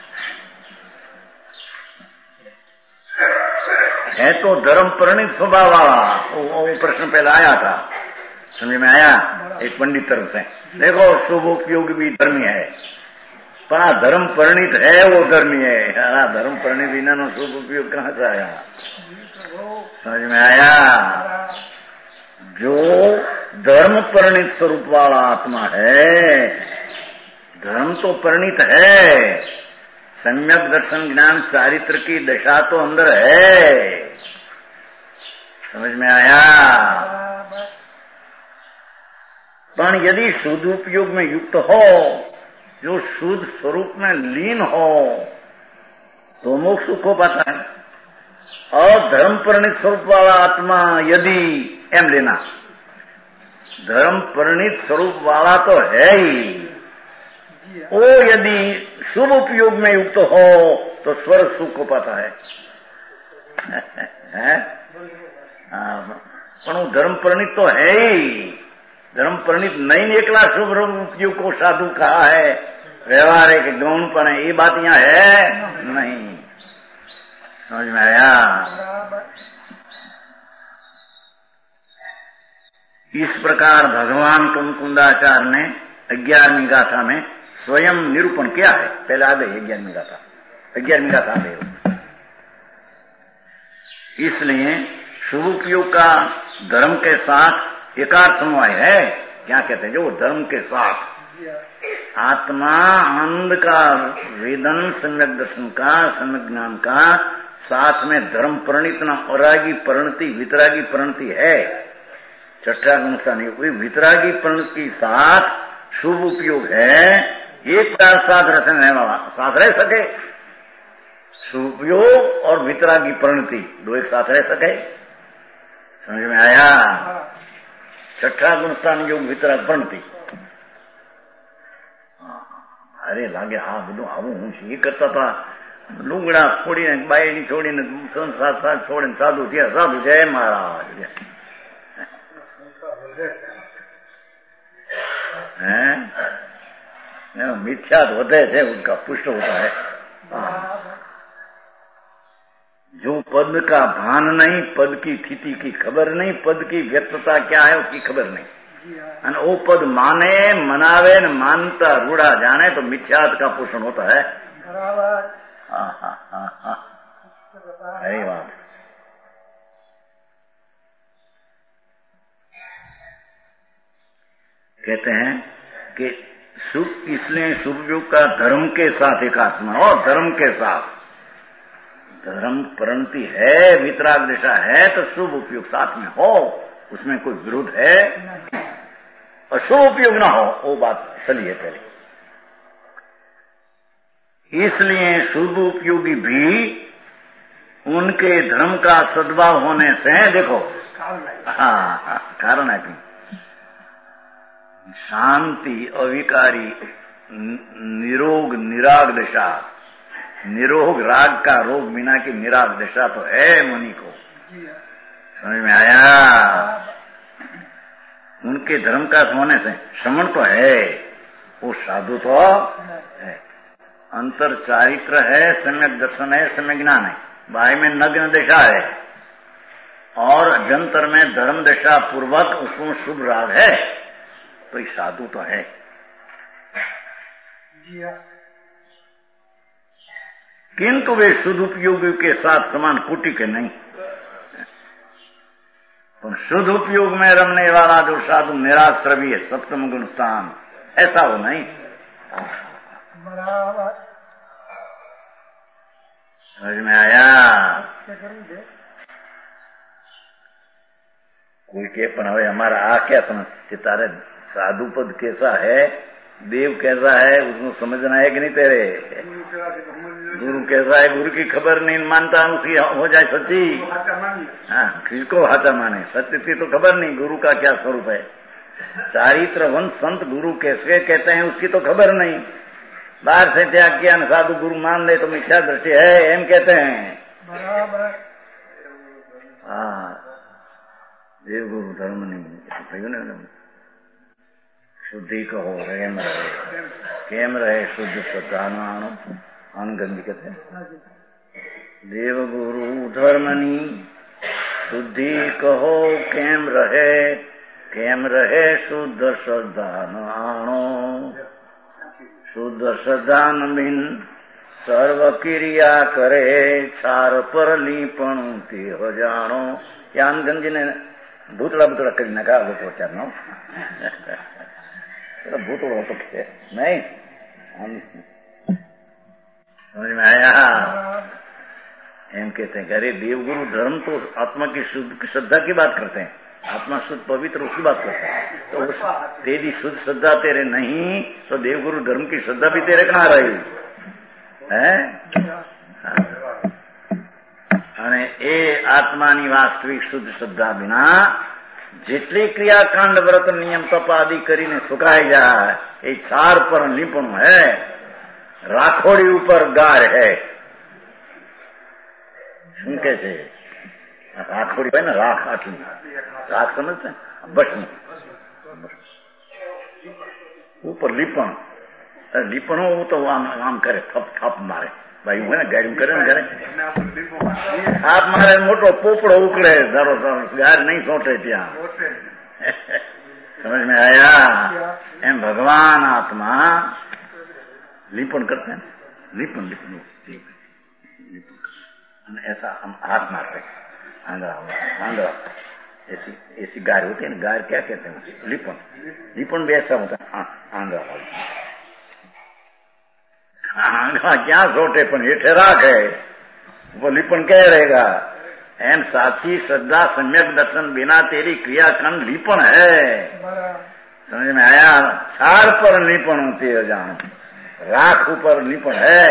है तो धर्म परिणित स्वभाव वाला। वो प्रश्न पहले आया था, समझ में आया एक पंडित तरफ से। देखो शुभ उपयोग भी धर्मी है, पर आ धर्म परिणित है वो धर्मी है। धर्म परिणित बिना शुभ उपयोग कहाँ से आया? समझ में आया? जो धर्म परिणित स्वरूप वाला आत्मा है, धर्म तो परिणित है, सम्यक दर्शन ज्ञान चारित्र की दशा तो अंदर है। समझ में आया? पर यदि शुद्ध उपयोग में युक्त हो, जो शुद्ध स्वरूप में लीन हो, तो मोक्ष सुख हो पाता है। और धर्म परिणित स्वरूप वाला आत्मा यदि एम लेना, धर्म परिणित स्वरूप वाला तो है ही, वो यदि शुभ उपयोग में युक्त हो तो स्वर्ग सुख हो पाता है। पर वो धर्म परिणित तो है ही, धर्म परिणित नहीं निकला शुभ उपयोग को साधु कहा है, व्यवहार है कि गौणपन है, ये बात यहाँ है नहीं। समझ में आया? इस प्रकार भगवान मुकुंदाचार्य ने 11वीं गाथा में स्वयं निरूपण किया है। पहले आ गई 11वीं गाथा, 11वीं गाथा आ गई। इसलिए शुभ उपयोग का धर्म के साथ एकार्थ समवाय है। क्या कहते हैं? जो धर्म के साथ आत्मा आनंद का वेदन सम्यक दर्शन का सम्यक ज्ञान का साथ में धर्म परिणित न वैरागी परिणति वितरागी परिणति है। छठा गुणसा नहीं कोई वितरागी परिणति के साथ शुभ उपयोग है। एक प्रकार साथ रहने वाला साथ रह सके, शुभ उपयोग और वितरागी परिणति दो एक साथ रह सके। समझ में आया? छठा गुणस्थान योग वितराग परिणति। अरे लागे हा બધું આવું હું એ કરતા હતા, લુગડા છોડીને બાયડી છોડીને સંસાર સાથ છોડીને સાધુ થયા, સાધુ જય મહારાજ। मिथ्या होते थे उसका पुष्ट होता है। जो पद का भान नहीं, पद की स्थिति की खबर नहीं, पद की व्यक्तता क्या है उसकी खबर नहीं, वो पद माने मनावे न मानता रूढ़ा जाने तो मिथ्यात का पोषण होता है। यही बात। कहते हैं कि शुभ, इसलिए शुभ योग का धर्म के साथ एक आत्मा और धर्म के साथ धर्म परिणति है, वितराग दिशा है, तो शुभ उपयोग साथ में हो, उसमें कोई विरोध है और शुभ उपयोग ना हो, वो बात चली है पहले। इसलिए शुभ उपयोगी भी उनके धर्म का सद्भाव होने से, देखो हाँ कारण है कि शांति अविकारी निरोग निराग दशा, निरोग राग का रोग बिना की निराग दशा तो है मुनि को। समझ में आया? उनके धर्म का होने से श्रवण तो है, वो साधु तो है, अंतर चारित्र है, सम्यक दर्शन है, सम्यक ज्ञान है, बाह्य में नग्न दशा है और अभ्यंतर में धर्म दशा पूर्वक उसमें शुभ राग है, तो ये साधु तो है। किंतु वे शुद्ध उपयोगी के साथ समान कोटि के नहीं। तो शुद्ध उपयोग में रमने वाला जो साधु निराश्रवी है, सप्तम गुण स्थान, ऐसा हो नहीं। समझ में आया? कोई के पण हवे हमारा आ क्या समझ तारे साधु पद कैसा है, देव कैसा है, उसको समझना है कि नहीं तेरे? गुरु कैसा है, गुरु की खबर नहीं मानता, उसकी हो जाए सच्ची। हाँ, किसको हाथा माने? सत्य की तो खबर नहीं, गुरु का क्या स्वरूप है। चारित्रवन संत गुरु कैसे कहते हैं उसकी तो खबर नहीं। बाहर से त्याग किया न साधु गुरु मान ले तो मिथ्या दृष्टि है, एम कहते हैं। बराबर। हाँ, देव गुरु धर्म नहीं। शुद्धि कहो रेम रहे, केम रहे शुद्ध सत्तानो अनगंज कहते हैं। देव गुरु धर्मनी शुद्धि कहो केम रहे शुद्ध श्रद्धान आनो। शुद्ध श्रद्धान बिन सर्व क्रिया करे, छार पर लीपण ते हो जानो। या अनगंज ने भूतड़ा भूतड़ा करी नका वो पहुंचानो भूतड़ो तो नहीं समझ में आया। एम कहते हैं अरे देवगुरु धर्म तो आत्मा की शुद्ध श्रद्धा की बात करते हैं, आत्मा शुद्ध पवित्र उसकी बात करते हैं। तो उस तेरी शुद्ध श्रद्धा तेरे नहीं तो देवगुरु धर्म की श्रद्धा भी तेरे कहाँ रही है। અને એ આત્માની વાસ્તવિક શુદ્ધ શ્રદ્ધા વિના જેટલી ક્રિયાકાંડ વ્રત નિયમ તપ આદિ કરીને સુકાઈ જાય એ ચાર પર નિપુણ હે, રાખોડી ઉપર ગાર હે। શું કે છે રાખોડી હોય ને, રાખ આટલી રાખ સમજते ભસ્મ ઉપર લીપણ, લીપણો તો આમ કરે થપ થપ મારે भाई हूँ गाड़ी करे ना करे आप मारे मोटो पोपड़ो उकड़े जरो गार नहीं सोटे त्या समझ में आया। एम भगवान आत्मा लिपन करते हैं, लिपन ऐसा हम हाथ मारते आंध्रा आंध्रा ऐसी गार होती है ना, गार क्या कहते हैं लिपन, लिपन भी ऐसा होता है आंध्रा क्या सोटे पण हेठे राखे वो लिपन कह रहेगा। एम साची श्रद्धा सम्यक दर्शन बिना तेरी क्रियाकांड लिपन है। समझ में आया। छार पर लिपन होती है जान, राख ऊपर लिपन है।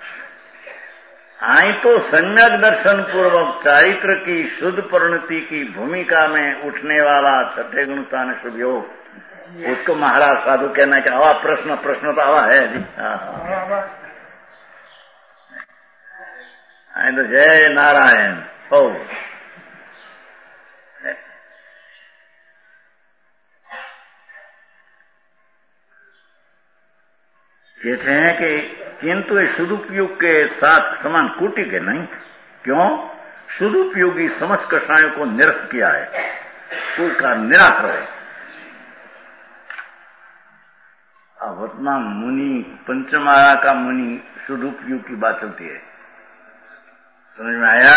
आई तो सम्यक दर्शन पूर्वक चारित्र की शुद्ध परिणति की भूमिका में उठने वाला छठे गुणता ने शुभ योग, उसको महाराज साधु कहना कि आवा प्रश्न तो आवा है जी। तो जय नारायण हो। कहते हैं कि किंतु इस सदुपयोग के साथ समान कोटि के नहीं। क्यों? सदुपयोगी समस्त कषायों को निरस्त किया है, तो का निराश है। वर्तमान मुनि पंचमाया का मुनि सदुपयोग की बात चलती है। समझ में आया।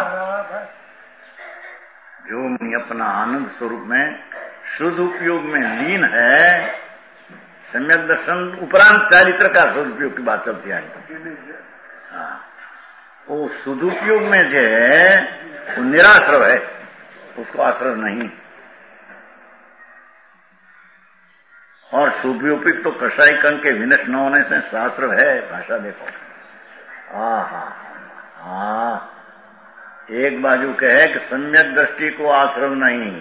जो मुनि अपना आनंद स्वरूप में सदुपयोग में लीन है, सम्यक दर्शन उपरांत चारित्र का सदुपयोग की बात चलती है। वो सदुपयोग में जो है वो निराश्रव है, उसको आश्रय नहीं। और सुपयोपिक तो कषाई कंग के विनष्ट न होने से शास्त्र है। भाषा देखो, एक बाजू कहे कि सम्यक दृष्टि को आश्रव नहीं,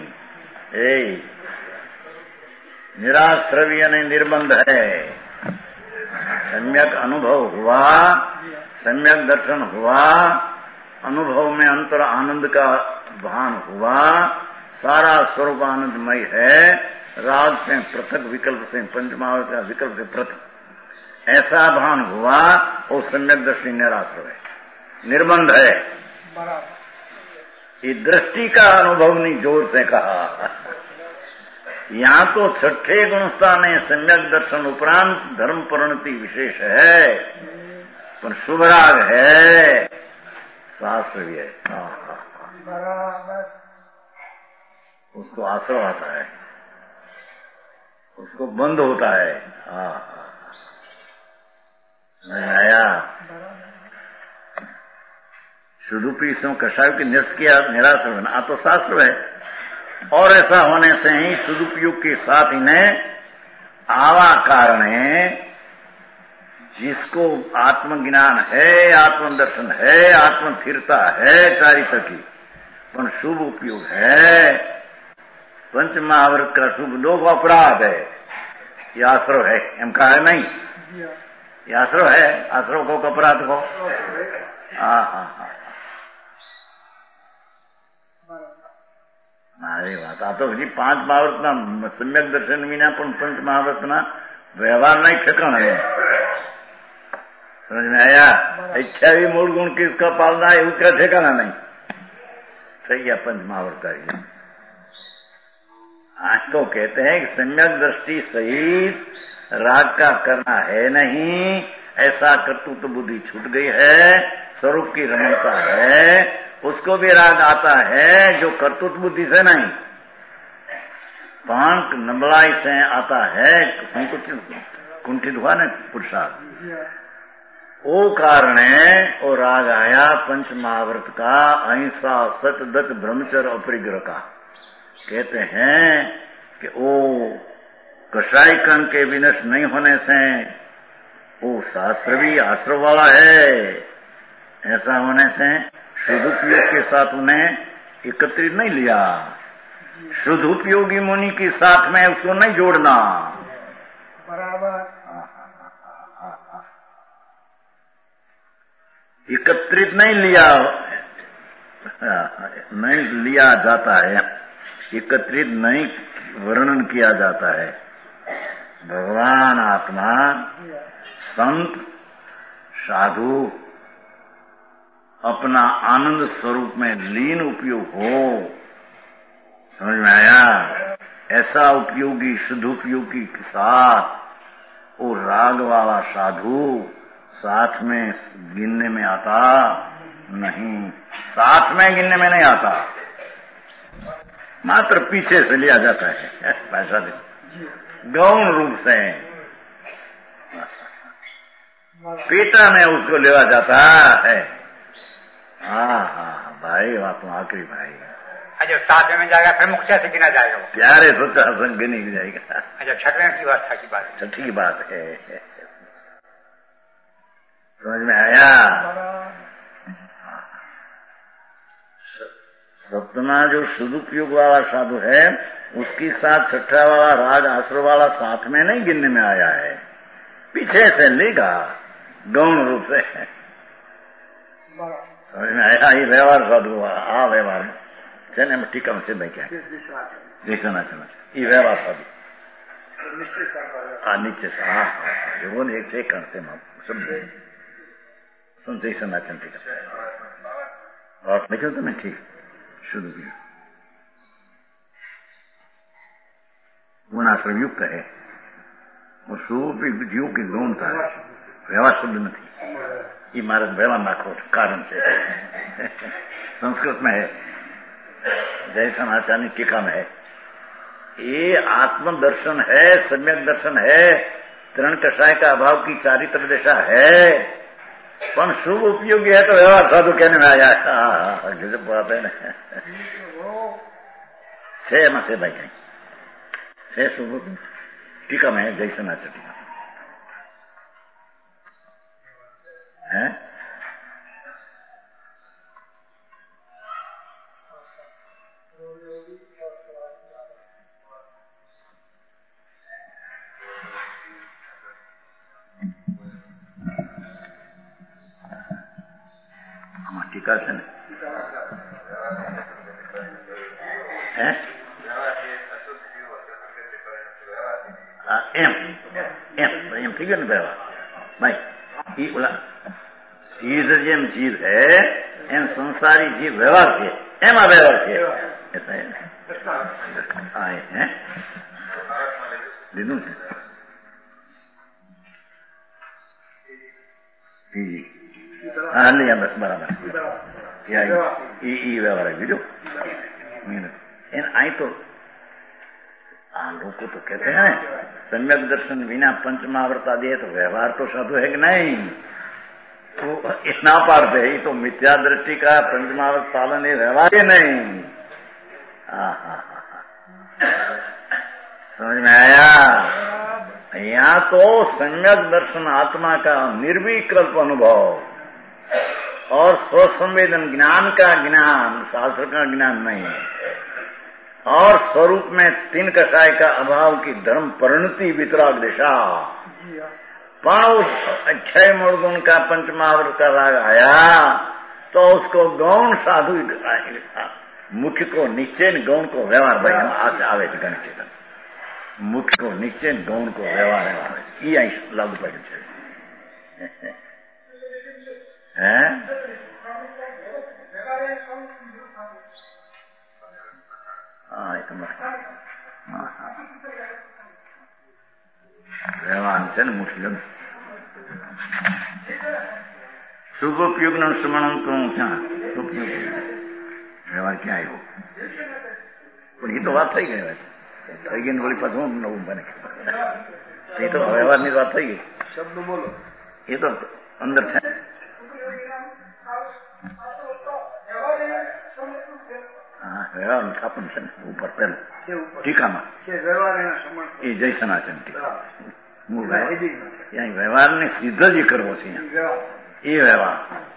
निराश्रव यानी निर्बंध है। सम्यक अनुभव हुआ, सम्यक दर्शन हुआ, अनुभव में अंतर आनंद का भान हुआ, सारा स्वरूप आनंदमय है, राग से पृथक, विकल्प से पंचमावत का विकल्प से पृथक, ऐसा भान हुआ और सम्यक दृष्टि निराश्रव है, निर्बंध है। ये दृष्टि का अनुभव नहीं, जोर से कहा। यहाँ तो छठे गुणस्था में सम्यक दर्शन उपरांत धर्म परिणति विशेष है, पर शुभ राग है, शास्त्र भी है। उसको आश्रय आता है, उसको बंद होता है। आया सुदुपी सो कषायों की निरस्त किया, निराश होना तो शास्त्र है। और ऐसा होने से ही सदुपयोग के साथ इन्हें आवा कारण है, जिसको आत्मज्ञान है, आत्मदर्शन है, आत्म स्थिरता है चारित्र की, पर शुभ उपयोग है। पंच महाव्रत का शुभ लोग अपराध है, ये आश्रव है। एम कहा है नहीं, ये आश्रव है, आश्रव को अपराध को। મારી વાત આ તો હજી 5 મહાવૃતના સમ્યક દર્શન વિના પણ પંચ મહાવૃતના વ્યવહારના ठिकाना नहीं। समझ में आया? इच्छा भी मूल गुण किसका पालना है उसका ठिकाना नहीं। सही है पंच महावृत। आज तो कहते हैं कि सम्यक दृष्टि सहित राग का करना है नहीं, ऐसा कर्तृत्व बुद्धि छूट गई है, स्वरूप की रमणता है, उसको भी राग आता है, जो कर्तृत्व बुद्धि से नहीं, पांच नबलाई से आता है, संकुचित कुंठित हुआ न पुरुषार्थ, वो कारण है वो राग आया पंच महाव्रत का, अहिंसा सत्य दत्त ब्रह्मचर्य अपरिग्रह का। कहते हैं कि वो कषाय कण के विनष्ट नहीं होने से वो शास्त्र भी आश्रव वाला है, ऐसा होने से शुद्ध उपयोग के साथ उन्हें एकत्रित नहीं लिया, शुद्ध उपयोगी मुनि के साथ में उसको नहीं जोड़ना, बराबर एकत्रित नहीं लिया जाता है, एकत्रित नहीं वर्णन किया जाता है। भगवान आत्मा संत साधु अपना आनंद स्वरूप में लीन उपयोग हो, समझ में आया? ऐसा उपयोगी शुद्ध उपयोगी के साथ वो राग वाला साधु साथ में गिनने में आता नहीं, साथ में गिनने में नहीं आता, मात्र पीछे से लिया जाता है, पैसा दे गौण रूप से पेटा में उसको लिया जाता है। हाँ भाई बात तो आखिरी भाई। अच्छा 7वें में जाएगा फिर मुख्य से गिना जाएगा, प्यारे सोचा संग गिनी जाएगा। अच्छा 6वें की बात की बात, छठी की बात है, समझ में आया? सप्तमा जो सदुपयोग वाला साधु है उसके साथ छठा वाला राग आश्रव वाला साथ में नहीं गिनने में आया है, पीछे से लेगा गौण रूप से। समझ में आया? ये व्यवहार साधु आ व्यवहार चने में टीका में सिद्ध क्या जैसा ना चला ये व्यवहार साधु नीचे से वो एक से करते सब जैसा नाचन टीका और लिखो तो मैं ठीक शुद्ध भी गुणाश्रम युक्त है और स्वरूप जीव की गौणता है, व्यवहार शब्द नहीं। ये महाराज व्यवहार नाखो कारण से संस्कृत में है, जैसा आचार्य टीका में है, ये आत्मदर्शन है, सम्यक दर्शन है, तृण कषाय का अभाव की चारित्र दिशा है, पर शुभ उपयोगी है तो व्यवहार साधु कहने में आ जाए। गजब बात है ना। छह में से भाई छह शुभ टीका में है, जैसा नाचा टीका है। टीका से એમ થઈ ગયો ને વ્યવહાર ભાઈ, એ ઓલા ચીજ જેમ જીવ હે એમ સંસારી જીવ વ્યવહાર છે, એમાં વ્યવહાર છે લીધું છે બસ બરાબર એ વ્યવહાર બીજો અહીં તો लोग तो कहते हैं सम्यक दर्शन बिना पंचमावर्ता दिए तो व्यवहार तो साधु है कि नहीं, तो इतना पारते है, तो मिथ्या दृष्टि का पंचमावर्त पालन ये व्यवहार ही नहीं। समझ में आया? यहाँ तो सम्यक दर्शन आत्मा का निर्विकल्प अनुभव और स्वसंवेदन ज्ञान का ज्ञान, शास्त्र का ज्ञान नहीं है, और स्वरूप में तीन कषाय का अभाव की धर्म परिणति वितराग दिशा, पर उस 6 मूल गुण का पंचमहावर्त का राग आया तो उसको गौण साधु मुख्य को निश्चय गौण को व्यवहार भाई आज आवे गण के मुख्य को निश्चय गौण को व्यवहार आवे ये लागू पड़े વ્યવહાર છે ને મુસ્લિમ શુભોપયોગ નું સ્મરણ તો વ્યવહાર ક્યાં આવ્યો પણ એ તો વાત થઈ ગઈ થઈ ગઈ ને વળી પાછું નવું બને એ તો વ્યવહારની વાત થઈ ગઈ શબ્દ બોલો એ તો અંદર છે હા વ્યવહાર નું સ્થાપન છે ને ઉપર પેલું ટીકામાં એ જય સનાતન ટીકા व्यवहार ने सिद्ध जी करवो छे ये व्यवहार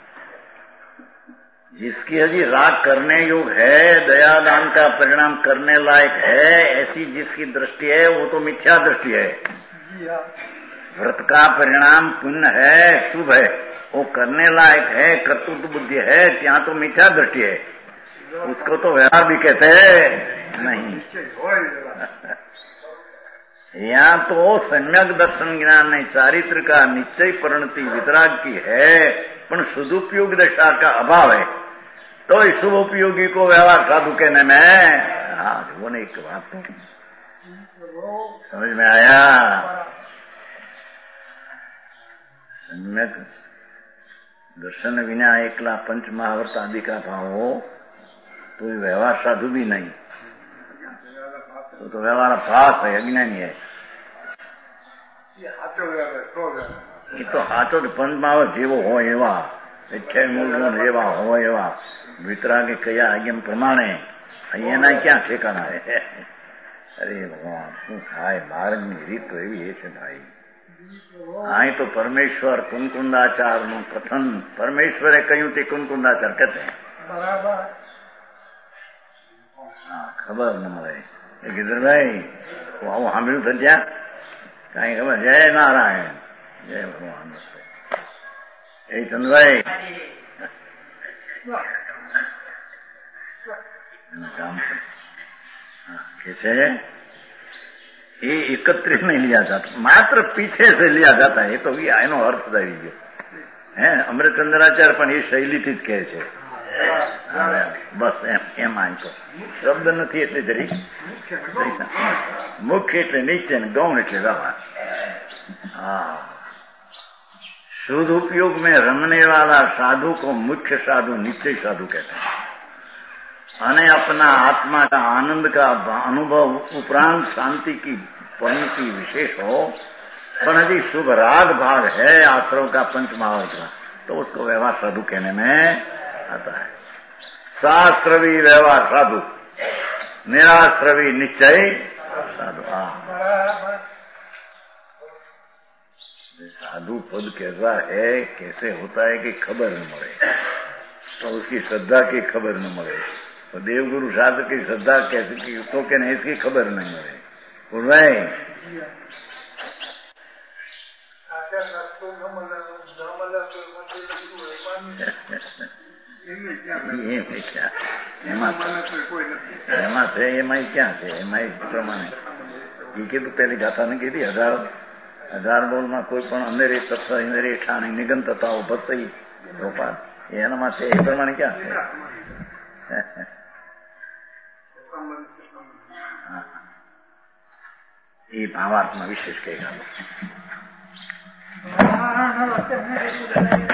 जिसकी हजी राग करने योग है दयादान का परिणाम करने लायक है ऐसी जिसकी दृष्टि है वो तो मिथ्या दृष्टि है। व्रत का परिणाम पुण्य है शुभ है वो करने लायक है कर्तृत्व बुद्धि है ત્યાં तो मिथ्या दृष्टि है उसको तो व्यवहार भी कहते हैं नहीं। यहाँ तो सम्यक दर्शन ज्ञान ने चारित्र का निश्चय परिणति वितराग की है पर सदुपयोग दशा का अभाव है तो इस शुभ उपयोगी को व्यवहार साधु कहने में हाँ वो ने एक बात समझ में आया। सम्यक दर्शन विना एकला पंच महावर्त आदि का भाव हो तो व्यवहार साधु भी नहीं तो व्यवहार भास है अज्ञानी है ये तो हाथों पंचमावत जेवो हो एवा 6 मूल गुण एवा हो एवा वितरागे कया आज्ञा प्रमाणे अहींना क्या ठेकाना है। अरे भगवान शू थाय मार्गनी રીત તો એવી છે ભાઈ અહીં તો પરમેશ્વર કુંકુંદાચારનું કથન પરમેશ્વરે કહ્યું તે કુંકુંદાચાર કહેते हैं ખબર ન મળે गिरधरभाई આવું સાંભળ્યું તો ત્યાં કઈ ખબર જય નારાયણ જય ભગવાન એ ચંદ્રભાઈ काम कैसे ये एकत्रित नहीं लिया जाता मात्र पीछे से लिया जाता है तो भी आनो अर्थ दावी गयो है अमृतचंद्राचार्य पण ये शैलीथी ज कहे छे बस एम आन तो शब्द नहीं एटले जरी मुख्य एटले नीचे ने गौण एटले व्यवहार हाँ शुद्ध उपयोग में रमने वाला साधु को मुख्य साधु निश्चय साधु कहते हैं अने अपना आत्मा का आनंद का अनुभव उपरांत शांति की परिणति विशेष हो पर यदि शुभ राग भाग है आश्रव का पंचमहावर्त का तो उसको व्यवहार साधु कहने में आता है। साश्रवी व्यवहार साधु निराश्रवी निश्चय साधु साधु पद कैसा है कैसे होता है कि खबर न मरे तो उसकी श्रद्धा की खबर न मरे तो देवगुरु शास्त्र की श्रद्धा कैसे की तो क्या नहीं इसकी खबर नहीं मरे बोल भाई क्या प्रमाणे कीधु पहली गाथा ने कीधी 1000 बोल में कोई पण अंदरे तत्व इंदरे ठाणी निगंतताओ बसई गोपाल एना माटे ए प्रमाणे क्या है ये भावार्थ में विशेष कहेगा